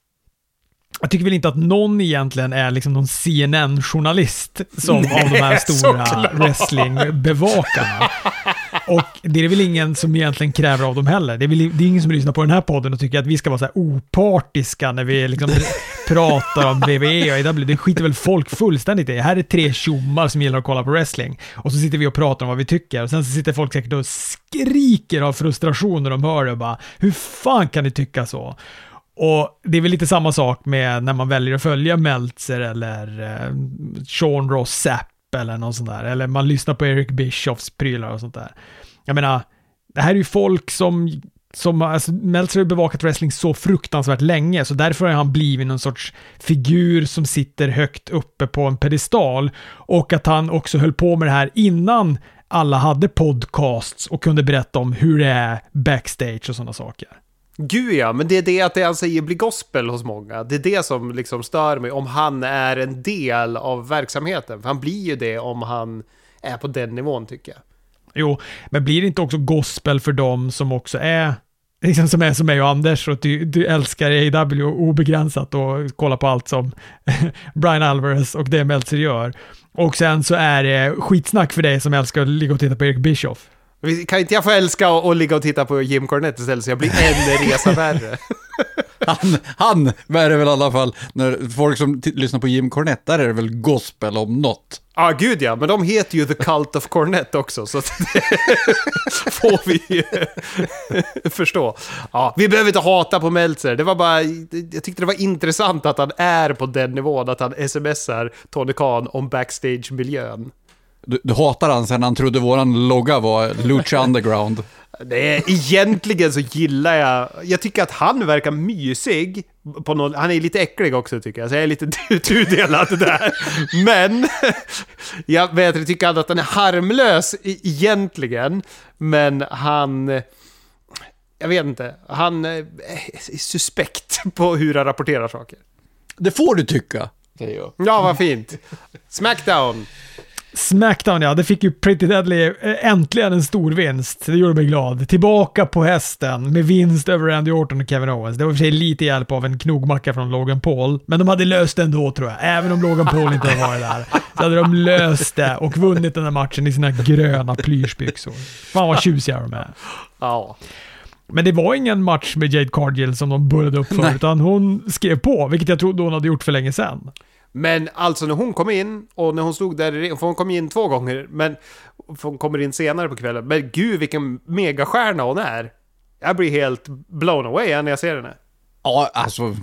någon egentligen är liksom någon CNN-journalist som av de här stora wrestling-bevakarna. Och det är väl ingen som egentligen kräver av dem heller. Det är ingen som lyssnar på den här podden och tycker att vi ska vara så här opartiska när vi liksom pratar om WWE och AEW. Det skiter väl folk fullständigt i. Här är 3 tjommar som gillar att kolla på wrestling. Och så sitter vi och pratar om vad vi tycker. Och sen så sitter folk säkert och skriker av frustration när de hör det och bara: hur fan kan ni tycka så? Och det är väl lite samma sak med när man väljer att följa Meltzer eller Sean Ross Sapp eller någon sån där, eller man lyssnar på Eric Bischoffs prylar och sånt där. Jag menar, det här är ju folk som alltså, Meltzer har bevakat wrestling så fruktansvärt länge, så därför har han blivit någon sorts figur som sitter högt uppe på en pedestal, och att han också höll på med det här innan alla hade podcasts och kunde berätta om hur det är backstage och sådana saker. Gud ja, men det är det att det han säger blir gospel hos många. Det är det som liksom stör mig, om han är en del av verksamheten. För han blir ju det om han är på den nivån, tycker jag. Jo, men blir det inte också gospel för dem som också är liksom som mig och Anders, och du älskar AEW obegränsat och kollar på allt som Brian Alvarez och det Meltzer gör. Och sen så är det skitsnack för dig som älskar att ligga och titta på Eric Bischoff. Kan inte jag få älska och ligga och titta på Jim Cornette istället, så jag blir en resa värre? Han är det väl i alla fall, när folk som lyssnar på Jim Cornette, där är det väl gospel om något. Ja, gud ja, men de heter ju The Cult of Cornette också, så det får vi ju förstå. Ja, vi behöver inte hata på Meltzer, det var bara, jag tyckte det var intressant att han är på den nivån, att han smsar Tony Khan om backstage-miljön. Du hatar han sen han trodde våran logga var Lucha Underground. Det är, egentligen så gillar jag tycker att han verkar mysig på någon, han är lite äcklig också tycker jag, så jag är lite tudelad där. Men jag tycker att han är harmlös egentligen, men han, jag vet inte, han är suspekt på hur han rapporterar saker. Det får du tycka, säger jag. Ja, vad fint. Smackdown, ja, det fick ju Pretty Deadly äntligen en stor vinst. Det gjorde mig glad. Tillbaka på hästen med vinst över Randy Orton och Kevin Owens. Det var för sig lite hjälp av en knogmacka från Logan Paul, men de hade löst det ändå tror jag. Även om Logan Paul inte hade varit där, så hade de löst det och vunnit den här matchen i sina gröna plyschbyxor. Fan vad tjusiga de är. Ja. Men det var ingen match med Jade Cargill som de började upp för, utan hon skrev på, vilket jag trodde hon hade gjort för länge sedan. Men alltså när hon kom in, och när hon stod där, för hon kom in 2 gånger, men hon kommer in senare på kvällen. Men gud vilken megastjärna hon är. Jag blir helt blown away när jag ser henne. Ja, alltså...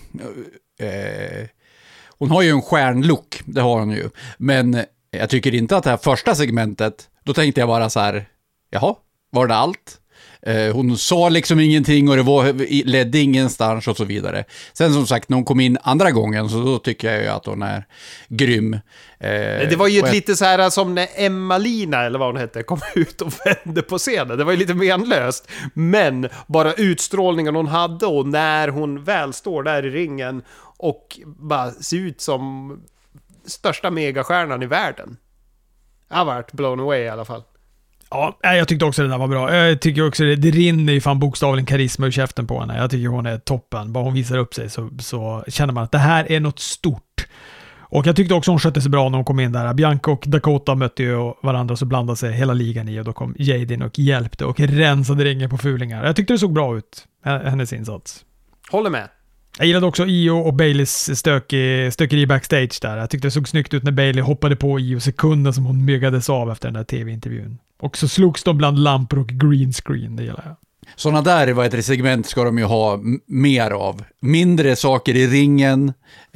hon har ju en stjärnlook, det har hon ju. Men jag tycker inte att det här första segmentet, då tänkte jag bara så här, jaha, var det allt? Hon sa liksom ingenting och det ledde ingenstans och så vidare. Sen som sagt, när hon kom in andra gången så då tycker jag ju att hon är grym. Det var ju lite så här som när Emma-Lina, eller vad hon hette, kom ut och vände på scenen. Det var ju lite menlöst. Men bara utstrålningen hon hade och när hon väl står där i ringen och bara ser ut som största megastjärnan i världen. Jag har varit blown away i alla fall. Ja, jag tyckte också det där var bra. Jag tycker också det rinner ju fan bokstavligen karisma ur käften på henne. Jag tycker hon är toppen. Bara hon visar upp sig så känner man att det här är något stort. Och jag tyckte också hon skötte sig bra när hon kom in där. Bianca och Dakota mötte ju varandra och så blandade sig hela ligan i och då kom Jade in och hjälpte och rensade ringen på fulingar. Jag tyckte det såg bra ut, hennes insats. Håller med. Jag gillade också Io och Baileys stökeri backstage där. Jag tyckte det såg snyggt ut när Bailey hoppade på Io sekunden som hon myggades av efter den där tv-intervjun. Och så slogs de bland lampor och green screen, det gillar jag. Sådana där vad ett segment ska de ju ha mer av. Mindre saker i ringen.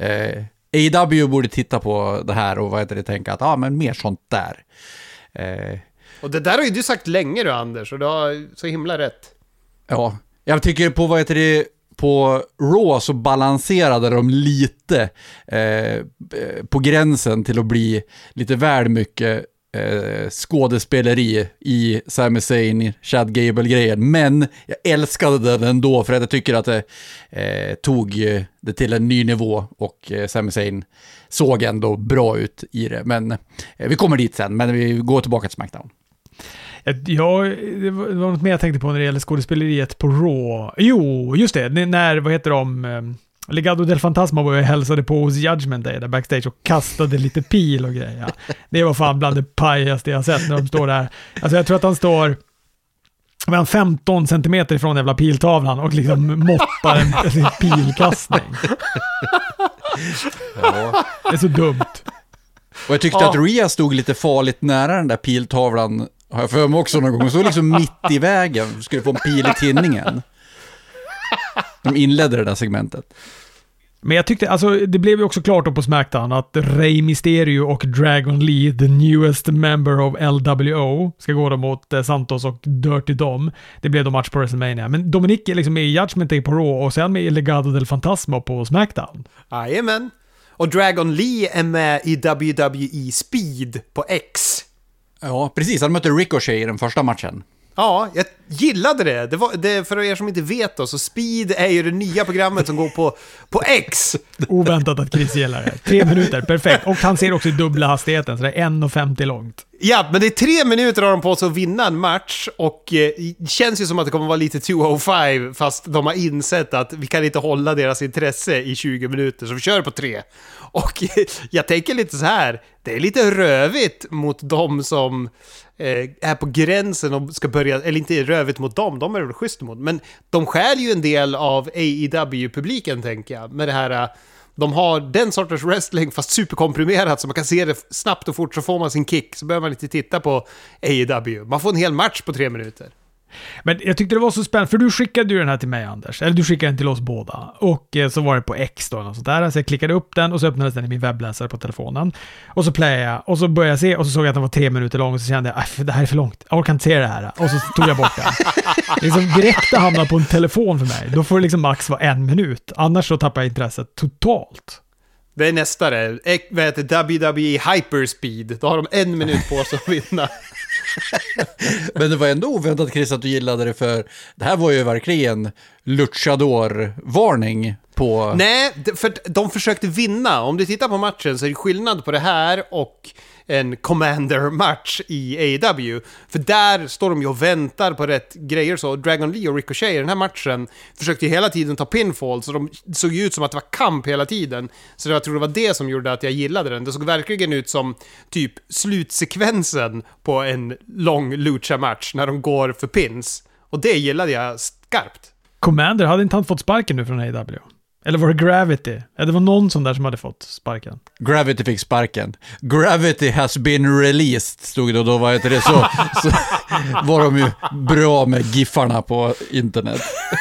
AEW borde titta på det här och tänka att men mer sånt där. Och det där har ju du sagt länge du, Anders, och du har så himla rätt. Ja, jag tycker på på Raw så balanserade de lite på gränsen till att bli lite väl mycket skådespeleri i Sami Zayn, Chad Gable-grejen, men jag älskade den ändå för att jag tycker att det tog det till en ny nivå och Sami Zayn såg ändå bra ut i det, men vi kommer dit sen, men vi går tillbaka till SmackDown. Ja, det var något mer jag tänkte på när det gäller skådespeleriet på Raw. Jo, just det, när, vad heter de... Legado del Fantasma var ju hälsade på hos Judgment Day där backstage och kastade lite pil och grejer. Det var fan bland det pajaste jag sett när de står där. Alltså jag tror att han står 15 centimeter ifrån jävla piltavlan och liksom moppar en pilkastning. Ja. Det är så dumt. Och jag tyckte att Rhea stod lite farligt nära den där piltavlan. Har jag för mig också någon gång. Hon stod liksom mitt i vägen. Skulle få en pil i tinningen. De inledde det där segmentet. Men jag tyckte, alltså det blev ju också klart då på SmackDown att Rey Mysterio och Dragon Lee, the newest member of LWO, ska gå då mot Santos och Dirty Dom. Det blev då match på WrestleMania. Men Dominic är liksom med i Judgment Day på Raw och sen med i Legado del Fantasma på SmackDown. Jajamän. Och Dragon Lee är med i WWE Speed på X. Ja, precis. Han mötte Ricochet i den första matchen. Ja, jag gillade det. Det för er som inte vet då, så Speed är ju det nya programmet som går på X. Oväntat att Chris gillar det. 3 minuter, perfekt. Och han ser också i dubbla hastigheten, så det är 1,50 långt. Ja, men det är 3 minuter har de på sig att vinna en match och det känns ju som att det kommer vara lite 205 fast de har insett att vi kan inte hålla deras intresse i 20 minuter så vi kör på 3. Och jag tänker lite så här, det är lite rövigt mot dem som är på gränsen och ska börja, eller inte rövigt mot dem, de är väl schysst mot, men de skär ju en del av AEW-publiken tänker jag, med det här. De har den sorters wrestling fast superkomprimerat så man kan se det snabbt och fort så får man sin kick. Så behöver man inte titta på AEW. Man får en hel match på 3 minuter. Men jag tyckte det var så spännande, för du skickade ju den här till mig, Anders. Eller du skickade den till oss båda. Och så var det på X då, och sånt där. Så jag klickade upp den och så öppnades den i min webbläsare på telefonen. Och så playade jag, och så började jag se, och så såg jag att den var 3 minuter lång, och så kände jag, det här är för långt. Jag orkar inte se det här. Och så tog jag bort den. Liksom direkt att hamna på en telefon för mig. Då får det liksom max vara 1 minut. Annars så tappar jag intresset totalt. Det är nästa det. Vad heter WWE Hyperspeed. Då har de 1 minut på sig att vinna. Men det var ändå oväntat, Chris, att du gillade det, för det här var ju verkligen luchador-varning på... Nej, för de försökte vinna. Om du tittar på matchen så är det skillnad på det här och en Commander-match i AEW. För där står de ju och väntar på rätt grejer. Så Dragon Lee och Ricochet i den här matchen försökte ju hela tiden ta pinfall, så de såg ju ut som att det var kamp hela tiden. Så jag tror det var det som gjorde att jag gillade den. Det såg verkligen ut som typ slutsekvensen på en lång lucha-match när de går för pins. Och det gillade jag skarpt. Commander, hade inte han fått sparken nu från AEW? Eller var det Gravity? Det var någon som där som hade fått sparken. Gravity fick sparken. Gravity has been released, stod det, och då var det så var de ju bra med giffarna på internet.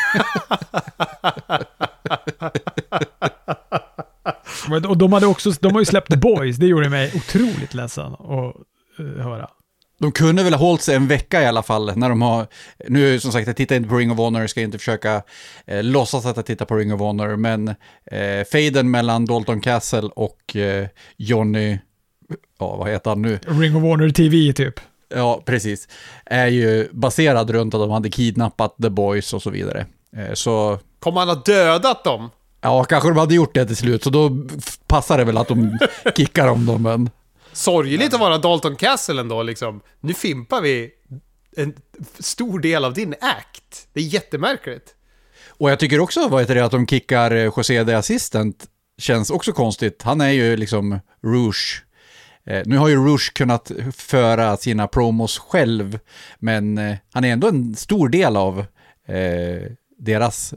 Och de har ju släppt The Boys. Det gjorde mig otroligt ledsen att höra. De kunde väl ha hållit sig en vecka i alla fall när de har, nu som sagt, jag tittar inte på Ring of Honor, jag ska inte försöka låtsas att jag tittar på Ring of Honor, men fejden mellan Dalton Castle och Johnny, vad heter han nu? Ring of Honor TV typ. Ja, precis. Är ju baserad runt att de hade kidnappat The Boys och så vidare. Så... Kommer han ha dödat dem? Ja, kanske de hade gjort det till slut, så då passar det väl att de kickar om dem, men... Sorgligt att vara Dalton Castle ändå, liksom. Nu fimpar vi en stor del av din act. Det är jättemärkligt. Och jag tycker också att de kickar José the Assistant känns också konstigt. Han är ju liksom Rouge. Nu har ju Rouge kunnat föra sina promos själv, men han är ändå en stor del av deras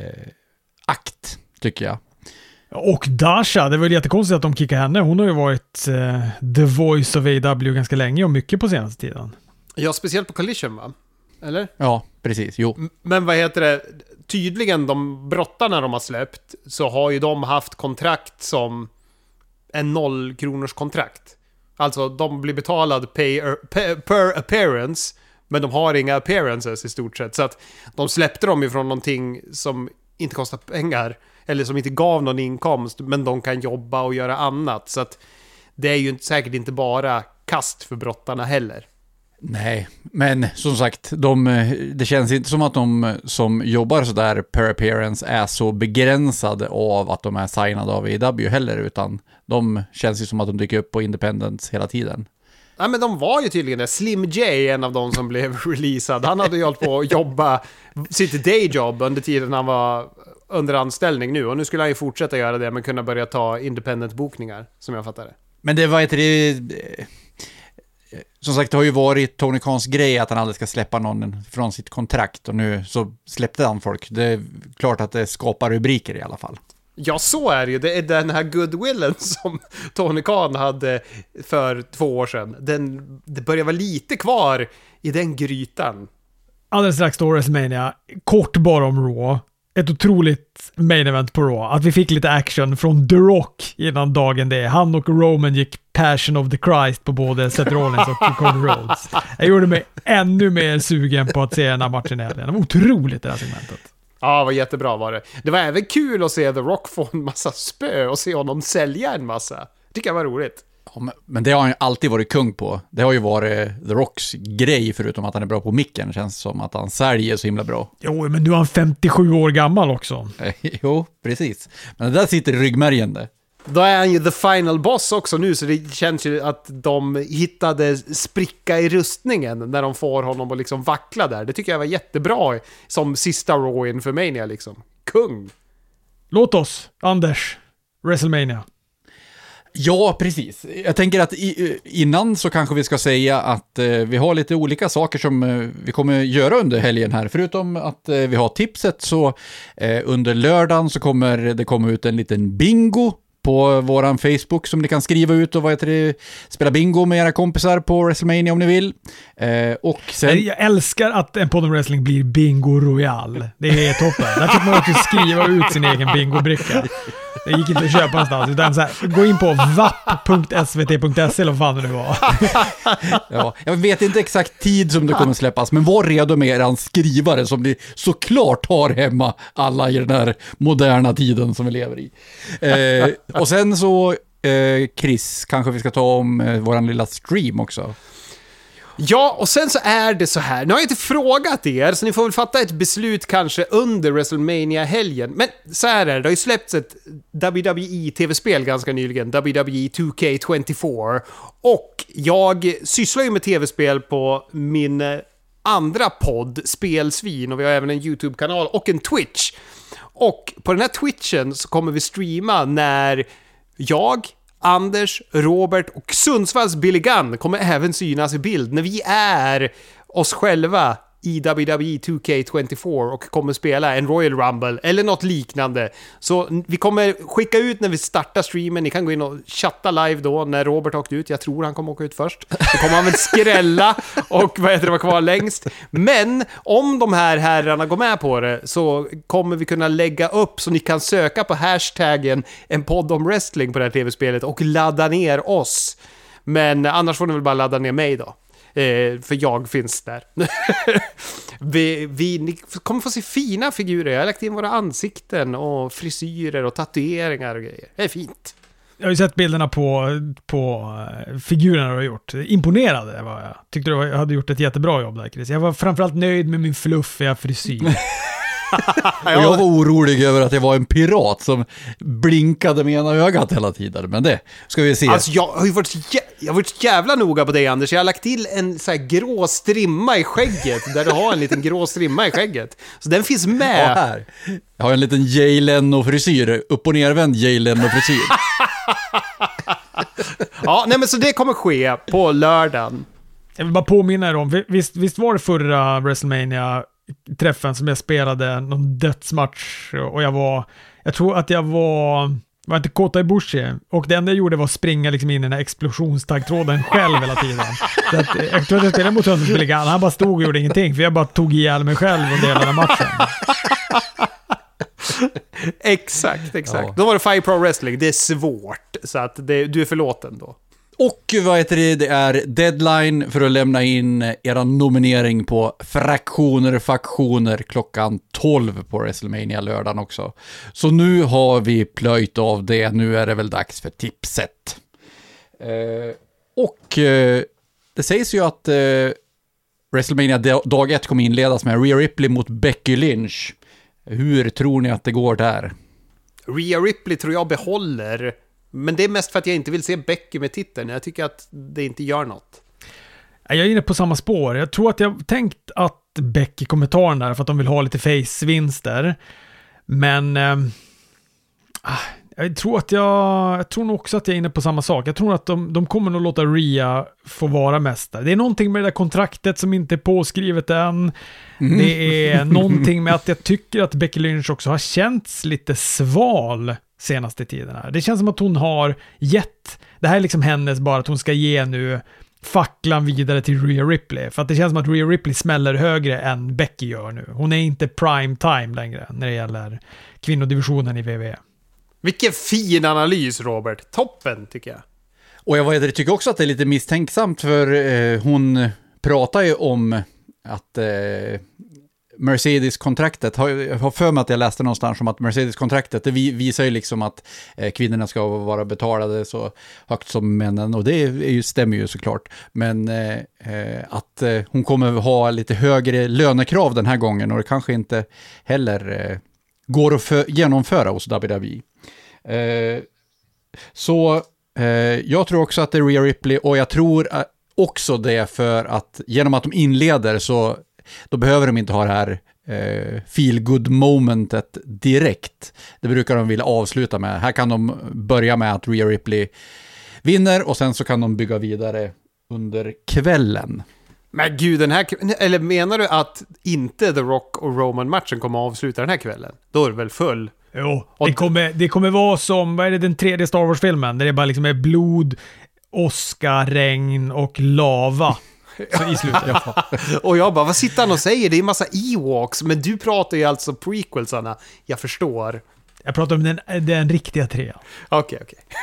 akt, tycker jag. Och Dasha, det var jättekonstigt att de kickade henne. Hon har ju varit the voice of AEW ganska länge och mycket på senaste tiden. Ja, speciellt på Collision, va? Eller? Ja, precis, jo. Men vad heter det? Tydligen, de brottarna de har släppt, så har ju de haft kontrakt som en 0 kronors kontrakt. Alltså, de blir betalad per appearance, men de har inga appearances i stort sett. Så att de släppte dem ifrån någonting som inte kostar pengar, eller som inte gav någon inkomst, men de kan jobba och göra annat. Så att det är ju säkert inte bara kast för brottarna heller. Nej, men som sagt, det känns inte som att de som jobbar så där per appearance är så begränsade av att de är signade av AEW heller, utan de känns ju som att de dyker upp på Independence hela tiden. Ja, men de var ju tydligen det. Slim J, en av de som blev releasad. Han hade ju hållit på att jobba sitt dayjob under tiden han var under anställning nu. Och nu skulle han ju fortsätta göra det, men kunna börja ta independent-bokningar, som jag fattar det. Men det var som sagt, det har ju varit Tony Khans grej att han aldrig ska släppa någon från sitt kontrakt, och nu så släppte han folk. Det är klart att det skapar rubriker i alla fall. Ja, så är det ju. Det är den här goodwillen som Tony Khan hade för 2 år sedan. Det börjar vara lite kvar i den grytan. Alldeles strax då WrestleMania. Kort bara om Raw. Ett otroligt main event på Raw. Att vi fick lite action från The Rock innan dagen det. Han och Roman gick Passion of the Christ på både Seth Rollins och Cody Rhodes. Jag gjorde mig ännu mer sugen på att se den här matchen i helgen. Det var otroligt, det här segmentet. Ja, vad jättebra var det. Det var även kul att se The Rock få en massa spö och se honom sälja en massa. Tycker jag var roligt. Ja, men det har han ju alltid varit kung på. Det har ju varit The Rocks grej, förutom att han är bra på micken. Det känns som att han säljer så himla bra. Jo, men nu är han 57 år gammal också. Jo, precis. Men det där sitter i ryggmärgen det. Då är han ju the final boss också nu, så det känns ju att de hittade spricka i rustningen när de får honom att liksom vackla där. Det tycker jag var jättebra som sista Raw in för Mania liksom. Kung! Låt oss, Anders, WrestleMania. Ja, precis. Jag tänker att innan så kanske vi ska säga att vi har lite olika saker som vi kommer göra under helgen här. Förutom att vi har tipset, så under lördagen så kommer det komma ut en liten bingo på våran Facebook som ni kan skriva ut och spela bingo med era kompisar på WrestleMania om ni vill. Och sen... Jag älskar att en podd om wrestling blir Bingo Royal. Det är toppen. Där fick man också skriva ut sin egen bingobricka. Det gick inte att köpa någonstans, utan så här, gå in på vapp.svt.se eller vad fan det nu var. Ja, jag vet inte exakt tid som det kommer släppas, men var redo med eran skrivare som ni såklart har hemma alla i den här moderna tiden som vi lever i. Och sen så, Chris, kanske vi ska ta om våran lilla stream också. Ja, och sen så är det så här. Nu har jag inte frågat er, så ni får väl fatta ett beslut kanske under WrestleMania-helgen. Men så här är det har ju släppts ett WWE-tv-spel ganska nyligen, WWE 2K24. Och jag sysslar ju med tv-spel på min andra podd, Spelsvin, och vi har även en YouTube-kanal och en Twitch. Och på den här Twitchen så kommer vi streama när Anders, Robert och Sundsvalls Billy Gunn kommer även synas i bild när vi är oss själva i WWE 2K24 och kommer spela en Royal Rumble eller något liknande. Så vi kommer skicka ut när vi startar streamen. Ni kan gå in och chatta live då när Robert åkt ut. Jag tror han kommer åka ut först. Då kommer han väl skrälla och vara kvar längst. Men om de här herrarna går med på det så kommer vi kunna lägga upp så ni kan söka på hashtaggen en podd om wrestling på det här tv-spelet och ladda ner oss. Men annars får ni väl bara ladda ner mig då. För jag finns där. Ni kommer få se fina figurer. Jag har lagt in våra ansikten och frisyrer och tatueringar och grejer. Det är fint. Jag har ju sett bilderna på figurerna du har gjort. Imponerade var jag. Tyckte du hade gjort ett jättebra jobb där, Chris. Jag var framförallt nöjd med min fluffiga frisyr. Och jag var orolig över att jag var en pirat som blinkade med ena ögat hela tiden. Men det ska vi se. Alltså jag har varit jävla noga på dig, Anders. Jag har lagt till en så här grå strimma i skägget. Där du har en liten grå strimma i skägget. Så den finns med. Ja, här. Jag har en liten Jay Leno-frisyr. Upp- och nervänd Jay Leno-frisyr. Ja, nej men så det kommer ske på lördagen. Jag vill bara påminna er om, visst var det förra WrestleMania-träffen som jag spelade någon dödsmatch och jag tror att jag var inte Kota Ibushi och det enda jag gjorde var att springa liksom in i den här explosionstaggtråden själv hela tiden. Så att, jag tror att jag spelade mot honom och han bara stod och gjorde ingenting för jag bara tog ihjäl mig själv under hela den matchen. Exakt. Ja. Då var det Fire Pro Wrestling. Det är svårt, så att du är förlåten då. Och vad heter det? Det är deadline för att lämna in era nominering på faktioner klockan 12 på WrestleMania lördagen också. Så nu har vi plöjt av det. Nu är det väl dags för tipset. Det sägs ju att WrestleMania dag 1 kommer inledas med Rhea Ripley mot Becky Lynch. Hur tror ni att det går där? Rhea Ripley tror jag behåller. Men det är mest för att jag inte vill se Becky med titeln. Jag tycker att det inte gör något. Jag är inne på samma spår. Jag tror att jag tänkt att Becky kommer ta den där för att de vill ha lite face-vinster. Men jag tror nog också att jag är inne på samma sak. Jag tror att de kommer nog låta Rhea få vara mästare. Det är någonting med det där kontraktet som inte är påskrivet än. Det är någonting med att jag tycker att Becky Lynch också har känts lite sval senaste tiden här. Det känns som att hon har gett, det här är liksom hennes bara att hon ska ge nu facklan vidare till Rhea Ripley. För att det känns som att Rhea Ripley smäller högre än Becky gör nu. Hon är inte prime time längre när det gäller kvinnodivisionen i WWE. Vilken fin analys, Robert. Toppen, tycker jag. Och jag tycker också att det är lite misstänksamt för hon pratar ju om att Mercedes-kontraktet, jag har för mig att jag läste någonstans om att Mercedes-kontraktet, det visar ju liksom att kvinnorna ska vara betalade så högt som männen, och det stämmer ju såklart, men att hon kommer ha lite högre lönekrav den här gången, och det kanske inte heller går att genomföra hos WWE. Så jag tror också att det är Rhea Ripley, och jag tror också det för att genom att de inleder så då behöver de inte ha det här feel good momentet direkt. Det brukar de vilja avsluta med. Här kan de börja med att Rhea Ripley vinner, och sen så kan de bygga vidare under kvällen. Men gud, eller menar du att inte The Rock och Roman-matchen kommer att avsluta den här kvällen? Då är det väl full Jo, det kommer vara som, vad är det, den tredje Star Wars-filmen? Där det bara liksom är blod, åska, regn och lava. Så i slutet. Och jag bara, vad sitter han och säger? Det är en massa Ewoks, men du pratar ju alltså prequelsarna. Jag förstår. Jag pratar om den riktiga trean. Okej.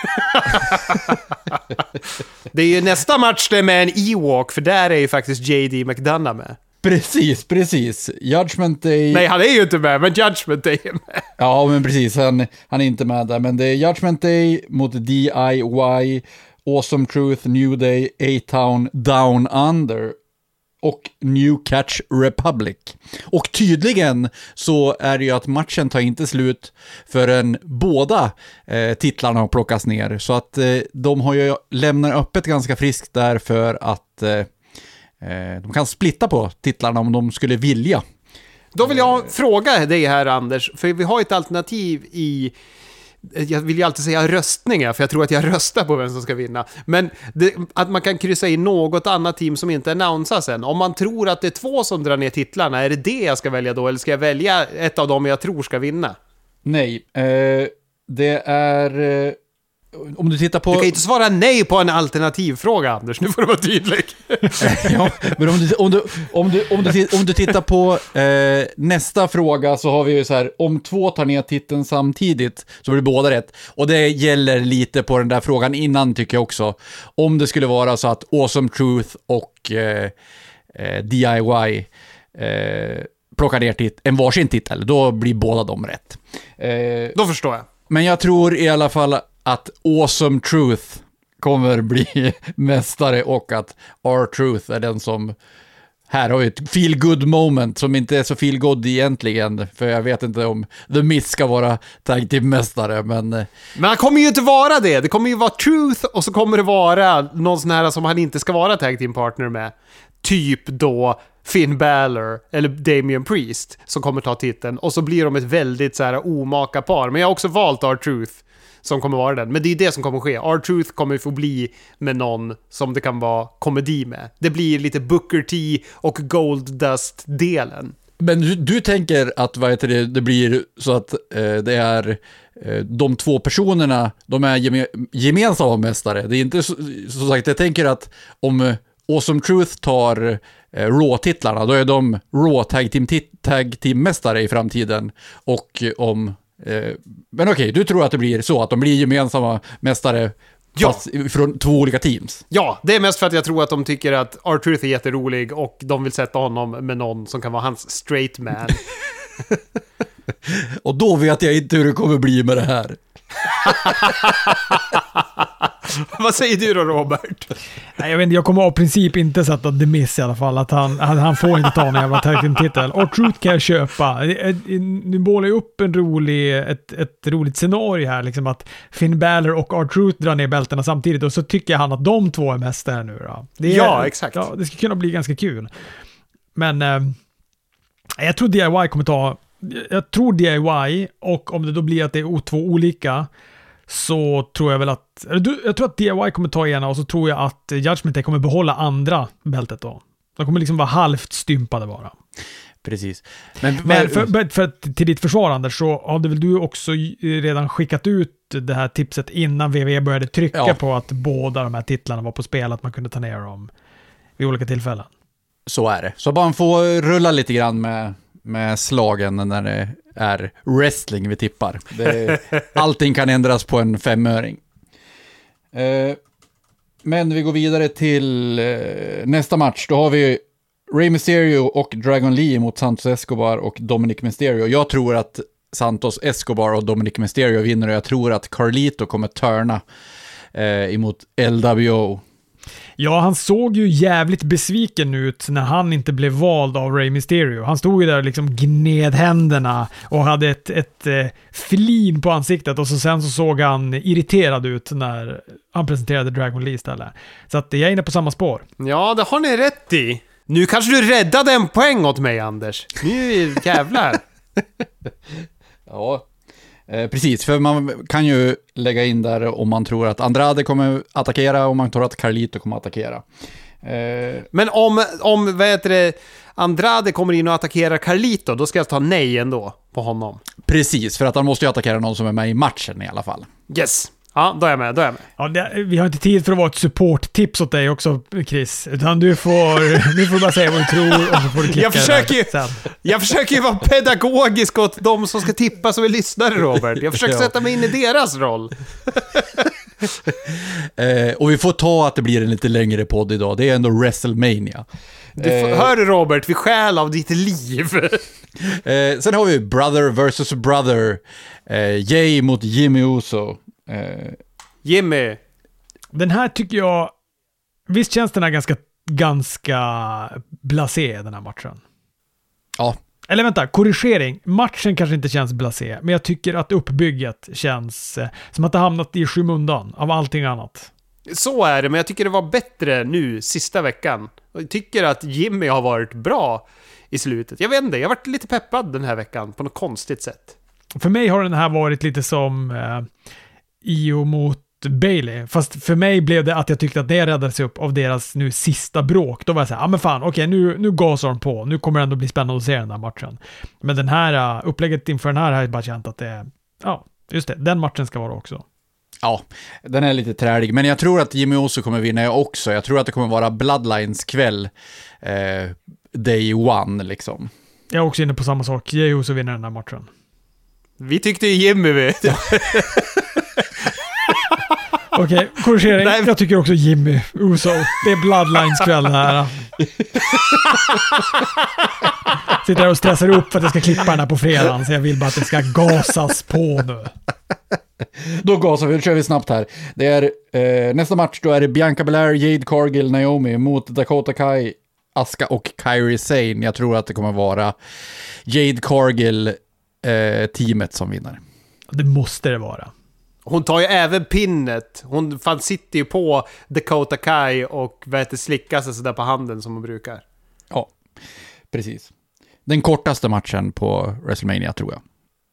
Det är ju nästa match det med en Ewok, för där är ju faktiskt J.D. McDonough med. Precis. Judgment Day... Nej, han är ju inte med, men Judgment Day är med. Ja, men precis. Han är inte med där. Men det är Judgment Day mot DIY, Awesome Truth, New Day, A-Town, Down Under och New Catch Republic. Och tydligen så är det ju att matchen tar inte slut förrän båda titlarna har plockats ner. Så att de har ju lämnat öppet ganska friskt där för att de kan splitta på titlarna om de skulle vilja. Då vill jag fråga dig här, Anders, för vi har ett alternativ i... Jag vill ju alltid säga röstningar, för jag tror att jag röstar på vem som ska vinna. Men att man kan kryssa in något annat team som inte annonsas än. Om man tror att det är 2 som drar ner titlarna, är det jag ska välja då? Eller ska jag välja ett av dem jag tror ska vinna? Nej, det är... om du tittar på... Du kan inte svara nej på en alternativfråga, Anders. Nu får du vara tydlig. Ja, men om du tittar på nästa fråga, så har vi ju så här: om 2 tar ner titeln samtidigt så blir båda rätt. Och det gäller lite på den där frågan innan, tycker jag också. Om det skulle vara så att Awesome Truth och DIY plockar ner en varsin titel, då blir båda dem rätt. Då förstår jag. Men jag tror i alla fall att Awesome Truth kommer bli mästare och att R-Truth är den som... Här har vi ett feel-good moment som inte är så feel-good egentligen, för jag vet inte om The Miz ska vara tag team-mästare, men han kommer ju inte vara det. Det kommer ju vara Truth, och så kommer det vara någon sån här som han inte ska vara tag team-partner med. Typ då Finn Balor eller Damian Priest som kommer ta titeln, och så blir de ett väldigt så här omaka par. Men jag har också valt R-Truth som kommer vara den. Men det är det som kommer ske. R-Truth kommer få bli med någon som det kan vara komedi med. Det blir lite Booker T och Goldust-delen. Men du tänker att det blir så att det är de 2 personerna, de är gemensamma mästare. Det är inte så sagt, jag tänker att om Awesome Truth tar Raw-titlarna, då är de Raw tag team-mästare i framtiden. Och om... men okej, du tror att det blir så att de blir gemensamma mästare, fast från 2 olika teams? Ja, det är mest för att jag tror att de tycker att R-Truth är jätterolig och de vill sätta honom med någon som kan vara hans straight man. Och då vet jag inte hur det kommer bli med det här. Vad säger du då, Robert? Nej, jag vet inte, jag kommer av princip inte sätta The Miz i alla fall. Att han får inte ta en jävla tag-team-titel. Och Truth kan jag köpa. Nu målar jag upp ett roligt scenario här. Liksom att Finn Balor och R-Truth drar ner bälterna samtidigt. Och så tycker han att de 2 är mästare nu då. Ja, exakt. Ja, det skulle kunna bli ganska kul. Men jag tror DIY kommer ta... Jag tror DIY, och om det då blir att det är 2 olika, så tror jag väl att... Jag tror att DIY kommer ta ena, och så tror jag att Judgment Day kommer behålla andra bältet då. De kommer liksom vara halvt stympade bara. Precis. Men för till ditt försvar, Anders, så hade väl du också redan skickat ut det här tipset innan WWE började trycka på att båda de här titlarna var på spel, att man kunde ta ner dem vid olika tillfällen. Så är det. Så bara får rulla lite grann med slagen när det är wrestling vi tippar. Allting kan ändras på en 5-öring. Men vi går vidare till nästa match. Då har vi Rey Mysterio och Dragon Lee mot Santos Escobar och Dominic Mysterio. Jag tror att Santos Escobar och Dominic Mysterio vinner, och jag tror att Carlito kommer turna emot LWO. Ja, han såg ju jävligt besviken ut när han inte blev vald av Rey Mysterio. Han stod ju där och liksom gned händerna och hade ett flin på ansiktet, och sen så såg han irriterad ut när han presenterade Dragon Lee istället. Så att jag är inne på samma spår. Ja, det har ni rätt i. Nu kanske du räddade en poäng åt mig, Anders. Nu jävlar. Ja, precis, för man kan ju lägga in där om man tror att Andrade kommer attackera, och man tror att Carlito kommer attackera. Men om Andrade kommer in och attackerar Carlito, då ska jag ta nej ändå på honom. Precis, för att han måste ju attackera någon som är med i matchen i alla fall. Yes. Ja, då är jag med. Ja, vi har inte tid för att vara ett supporttips åt dig också, Chris. Utan du får bara säga vad du tror och så får du klicka jag försöker ju vara pedagogisk åt de som ska tippa som är lyssnare, Robert. Jag försöker sätta mig in i deras roll. Och vi får ta att det blir en lite längre podd idag. Det är ändå WrestleMania. Hör du, Robert, vi stjäl av ditt liv. Sen har vi Brother versus Brother. Jay mot Jimmy Uso. Jimmy. Den här tycker jag... Visst känns den här ganska blasé, den här matchen? Ja. Eller vänta, korrigering. Matchen kanske inte känns blasé, men jag tycker att uppbygget känns som att det hamnat i skymundan av allting annat. Så är det, men jag tycker det var bättre nu sista veckan. Jag tycker att Jimmy har varit bra i slutet. Jag vet inte, jag har varit lite peppad den här veckan på något konstigt sätt. För mig har den här varit lite som Io mot Bailey. Fast för mig blev det att jag tyckte att det räddades upp av deras nu sista bråk. Då var jag såhär, men fan, okej, nu gasar de på. Nu kommer det ändå bli spännande att se den här matchen. Men den här upplägget inför den här har jag bara känt att det är, just det, den matchen ska vara också. Ja, den är lite trälig. Men jag tror att Jimmy Uso kommer vinna också. Jag tror att det kommer vara Bloodlines kväll. Day one, liksom. Jag är också inne på samma sak. Jey Uso vinner den här matchen. Vi tyckte ju Jimmy, vet du. Okej, korrigering. Nej. Jag tycker också Jimmy Uso. Det är Bloodlines kväll här. Sitter där och stressar upp för att jag ska klippa den här på fredagen. Så jag vill bara att det ska gasas på nu. Då gasar vi, då kör vi snabbt här. Det är nästa match, då är det Bianca Belair, Jade Cargill, Naomi mot Dakota Kai, Asuka och Kairi Sane. Jag tror att det kommer vara Jade Cargill teamet som vinner. Det måste det vara. Hon tar ju även pinnet. Hon sitter ju på Dakota Kai och slickar sig sådär på handen som hon brukar. Ja, precis. Den kortaste matchen på WrestleMania, tror jag.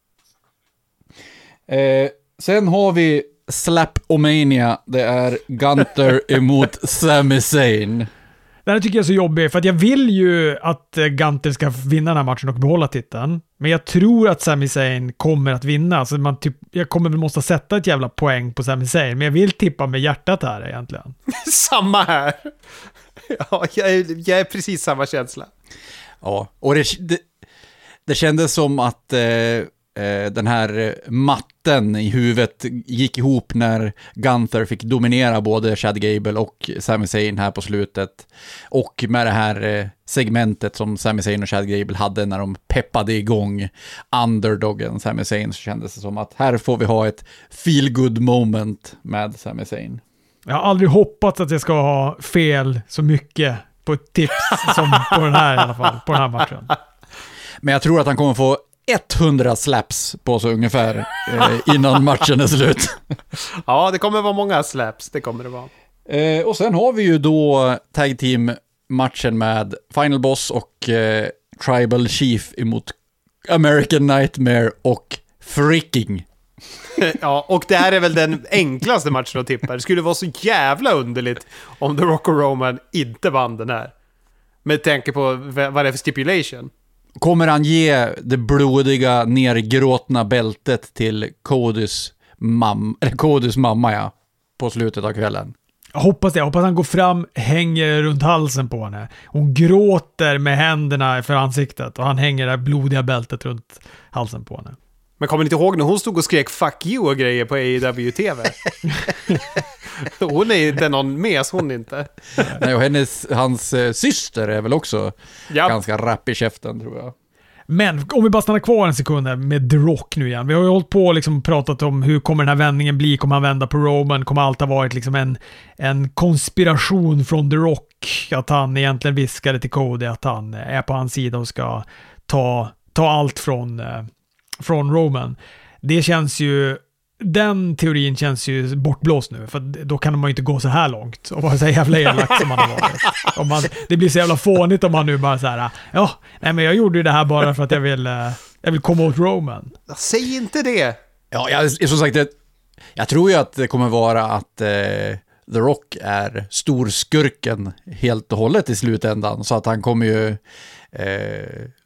Sen har vi Slap-O-Mania. Det är Gunther emot Sami Zayn. Det här tycker jag är så jobbigt, för att jag vill ju att Gunther ska vinna den här matchen och behålla titeln. Men jag tror att Sami Zayn kommer att vinna. Alltså jag kommer väl måste sätta ett jävla poäng på Sami Zayn, men jag vill tippa med hjärtat här egentligen. Samma här. Ja, jag är precis samma känsla. Ja, och det kändes som att den här matten i huvudet gick ihop när Gunther fick dominera både Chad Gable och Sami Zayn här på slutet. Och med det här segmentet som Sami Zayn och Chad Gable hade när de peppade igång underdoggen Sami Zayn, så kändes det som att här får vi ha ett feel good moment med Sami Zayn. Jag har aldrig hoppats att jag ska ha fel så mycket på ett tips som på den här i alla fall, på den här matchen. Men jag tror att han kommer få 100 slaps på så ungefär innan matchen är slut. Ja, det kommer vara många slaps, det kommer det vara. Och sen har vi ju då tag team matchen med Final Boss och Tribal Chief emot American Nightmare och Freaking. Ja, och det här är väl den enklaste matchen att tippa. Det skulle vara så jävla underligt om The Rock och Roman inte vann den här. Med tanke på vad det är för stipulation. Kommer han ge det blodiga, nergråtna bältet till Codys mamma, ja, på slutet av kvällen? Jag hoppas det. Jag hoppas han går fram, hänger runt halsen på henne. Hon gråter med händerna för ansiktet och han hänger det blodiga bältet runt halsen på henne. Men kommer ni inte ihåg när hon stod och skrek fuck you och grejer på AEW-TV? Hon är inte någon mes, hon inte. Nej, och hans syster är väl också ganska rapp i käften, tror jag. Men om vi bara stannar kvar en sekund med The Rock nu igen. Vi har ju hållit på och liksom pratat om hur kommer den här vändningen bli, kommer han vända på Roman, kommer allt ha varit liksom en konspiration från The Rock, att han egentligen viskade till Cody att han är på hans sida och ska ta allt från Roman. Det känns ju, den teorin känns ju bortblåst nu, för då kan man ju inte gå så här långt och vara så jävla elak som man har varit. Det blir så jävla fånigt om man nu bara så här, men jag gjorde ju det här bara för att jag vill komma åt Roman. Säg inte det! Ja, som sagt, jag tror ju att det kommer vara att The Rock är storskurken helt och hållet i slutändan, så att han kommer ju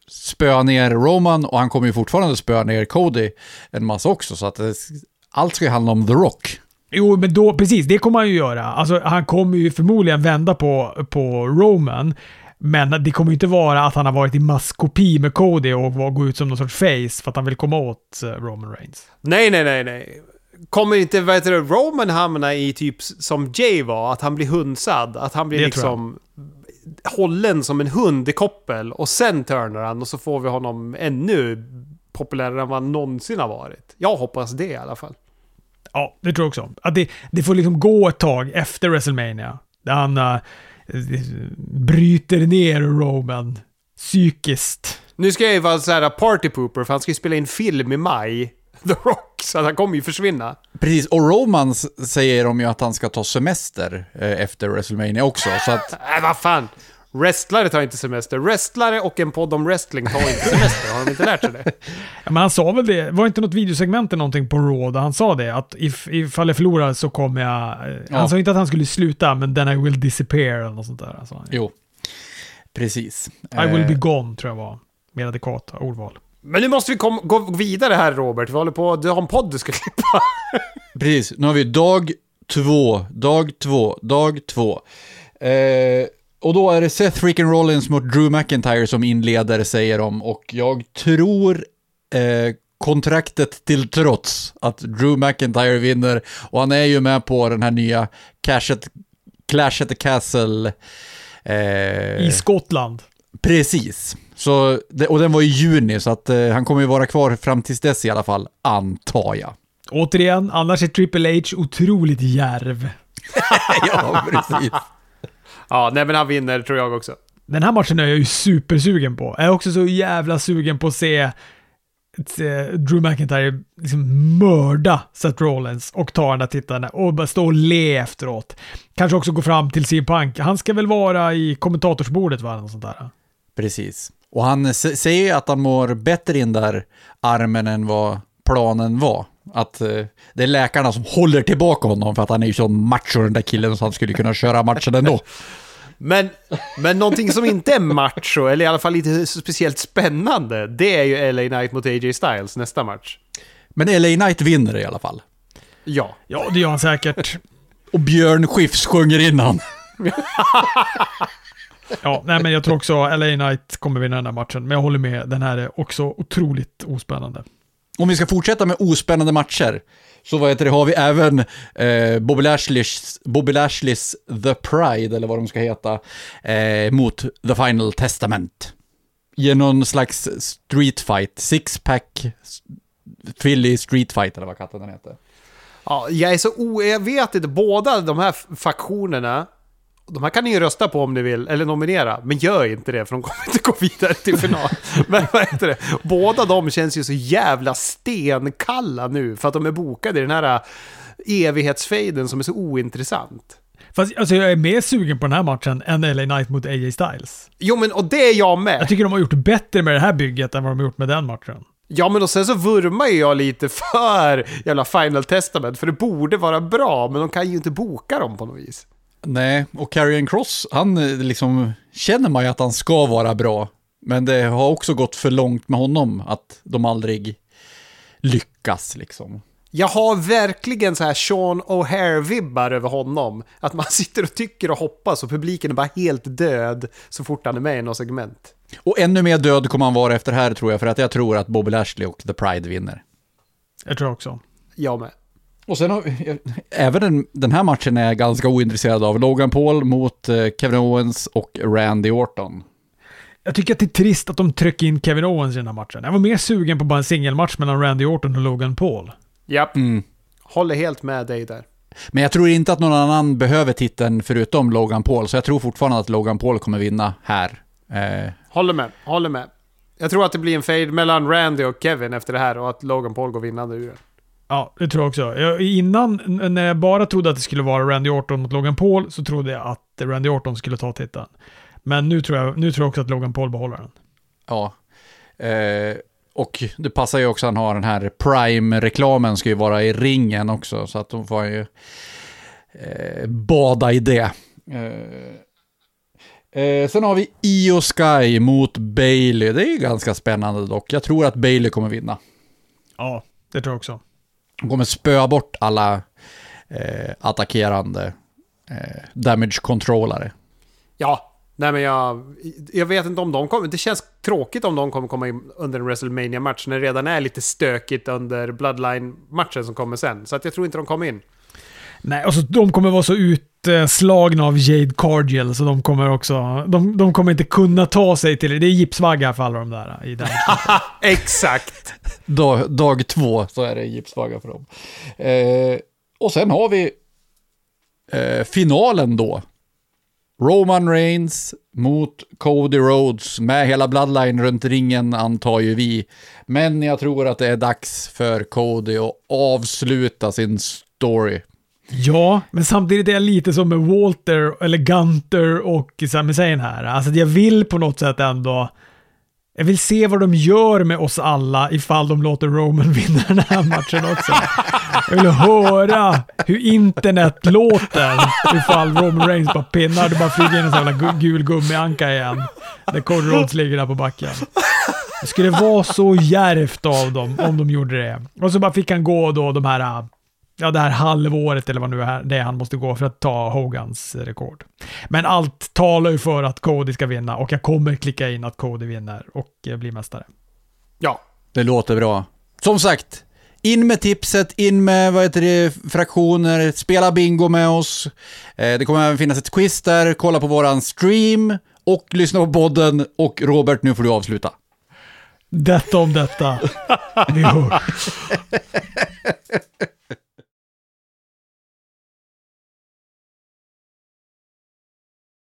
spöa ner Roman och han kommer ju fortfarande spöa ner Cody en massa också, så att allt ska ju handla om The Rock. Jo, men då, precis, det kommer han ju göra. Alltså, han kommer ju förmodligen vända på Roman, men det kommer ju inte vara att han har varit i maskopi med Cody och gå ut som någon sorts face för att han vill komma åt Roman Reigns. Nej. Kommer inte Roman hamna i typ som Jay var, att han blir hundsad, att han blir Det liksom hållen som en hund i koppel och sen turnar han och så får vi honom ännu populärare än vad han någonsin har varit. Jag hoppas det i alla fall. Ja, det tror jag också. Att det får liksom gå ett tag efter WrestleMania där han bryter ner Roman psykiskt. Nu ska jag ju vara så här party pooper, för han ska ju spela in film i maj, The Rock, så han kommer ju försvinna. Precis, och Roman säger de ju att han ska ta semester efter WrestleMania också, så att... Vad fan? Wrestlare tar inte semester. Wrestlare och en podd om wrestling tar inte semester. Har de inte lärt sig det? Ja, men han sa väl det. Var inte något videosegment eller någonting på Raw där han sa det? Att ifall jag förlorar så kommer jag... Han sa inte att han skulle sluta, men then I will disappear eller något sånt där. Alltså. Jo, precis. I will be gone, tror jag var. Mer adekvat ordval. Men nu måste vi gå vidare här, Robert. Vi håller på... Du har en podd du ska klippa. Precis, nu har vi dag två. Och då är det Seth freaking Rollins mot Drew McIntyre som inleder, säger de. Och jag tror kontraktet till trots att Drew McIntyre vinner. Och han är ju med på den här nya Clash at the Castle. I Skottland. Precis. Så, och den var i juni, så att han kommer ju vara kvar fram tills dess i alla fall, antar jag. Återigen, annars är Triple H otroligt djärv. Ja, precis. Ja, nej men han vinner tror jag också. Den här matchen är jag ju supersugen på. Jag är också så jävla sugen på att se Drew McIntyre liksom mörda Seth Rollins och ta den där tittarna och bara stå och le efteråt. Kanske också gå fram till CM Punk. Han ska väl vara i kommentatorsbordet, va? Något sånt där. Precis. Och han säger att han mår bättre in där armen än vad planen var. Att det är läkarna som håller tillbaka honom för att han är ju så macho, den där killen, så han skulle kunna köra matchen ändå. Men någonting som inte är macho, eller i alla fall lite speciellt spännande, det är ju LA Knight mot AJ Styles nästa match. Men LA Knight vinner i alla fall. Ja. Ja, det gör han säkert. Och Björn Skifs sjunger innan. Ja, nej, men jag tror också LA Knight kommer vinna den här matchen. Men jag håller med, den här är också otroligt ospännande. Om vi ska fortsätta med ospännande matcher, så har vi även Bobby Lashley's The Pride, eller vad de ska heta, mot The Final Testament. I någon slags street fight, six-pack Philly street fight, eller vad katten den heter. Ja, jag vet inte, båda de här faktionerna, de här kan ni ju rösta på om ni vill, eller nominera, men gör inte det, för de kommer inte gå vidare till final. Men vad heter det? Båda de känns ju så jävla stenkalla nu, för att de är bokade i den här evighetsfejden som är så ointressant. Fast alltså, jag är mer sugen på den här matchen än LA Knight mot AJ Styles. Jo, men och det är jag med. Jag tycker de har gjort bättre med det här bygget än vad de har gjort med den matchen. Ja, men och sen så vurmar jag lite för jävla Final Testament, för det borde vara bra, men de kan ju inte boka dem på något vis. Nej, och Karrion Kross, han liksom känner man ju att han ska vara bra, men det har också gått för långt med honom att de aldrig lyckas liksom. Jag har verkligen så här Sean O'Hare-vibbar över honom. Att man sitter och tycker och hoppas och publiken är bara helt död så fort han är med i något segment. Och ännu mer död kommer han vara efter här, tror jag, för att jag tror att Bobby Lashley och The Pride vinner. Jag tror också. Jag med. Och sen även den här matchen är jag ganska ointresserad av. Logan Paul mot Kevin Owens och Randy Orton. Jag tycker att det är trist att de trycker in Kevin Owens i den här matchen. Jag var mer sugen på bara en singelmatch mellan Randy Orton och Logan Paul. Japp, håller helt med dig där. Men jag tror inte att någon annan behöver titeln förutom Logan Paul, så jag tror fortfarande att Logan Paul kommer vinna här. Håller med. Jag tror att det blir en fade mellan Randy och Kevin efter det här och att Logan Paul går vinnande ur den. Ja, det tror jag också. Innan, när jag bara trodde att det skulle vara Randy Orton mot Logan Paul, så trodde jag att Randy Orton skulle ta titeln. Men nu tror jag också att Logan Paul behåller den. Ja. Och det passar ju också att han har den här Prime-reklamen ska ju vara i ringen också, så att de får ju bada i det. Sen har vi Io Sky mot Bailey. Det är ju ganska spännande dock. Jag tror att Bailey kommer vinna. Ja, det tror jag också. De kommer spöa bort alla attackerande damage-controllare. Ja, nej men jag vet inte om de kommer... Det känns tråkigt om de kommer komma in under en WrestleMania-match när det redan är lite stökigt under Bloodline-matchen som kommer sen. Så att jag tror inte de kommer in. Nej, alltså de kommer vara så utslagna av Jade Cargill så de kommer också... De kommer inte kunna ta sig till det. Det är gipsvaggar för alla de där i den. Exakt! Dag 2 så är det gipsvaggar för dem. Och sen har vi finalen då. Roman Reigns mot Cody Rhodes med hela Bloodline runt ringen antar ju vi. Men jag tror att det är dags för Cody att avsluta sin story. Ja, men samtidigt är jag lite som med Walter eller Gunter och Sami Zayn här. Alltså jag vill på något sätt ändå... Jag vill se vad de gör med oss alla ifall de låter Roman vinna den här matchen också. Jag vill höra hur internet låter ifall Roman Reigns bara pinnar. Du bara flyger in en sån jävla gul gummianka igen. Där Cody Rhodes ligger där på backen. Det skulle vara så djärvt av dem om de gjorde det. Och så bara fick han gå då de här... Ja, det här halvåret eller vad nu är det han måste gå för att ta Hogans rekord. Men allt talar ju för att Cody ska vinna och jag kommer klicka in att Cody vinner och blir mästare. Ja. Det låter bra. Som sagt, in med tipset, in med fraktioner, spela bingo med oss. Det kommer även finnas ett quiz där, kolla på våran stream och lyssna på podden. Och Robert, nu får du avsluta. Detta om detta. Vi hörs.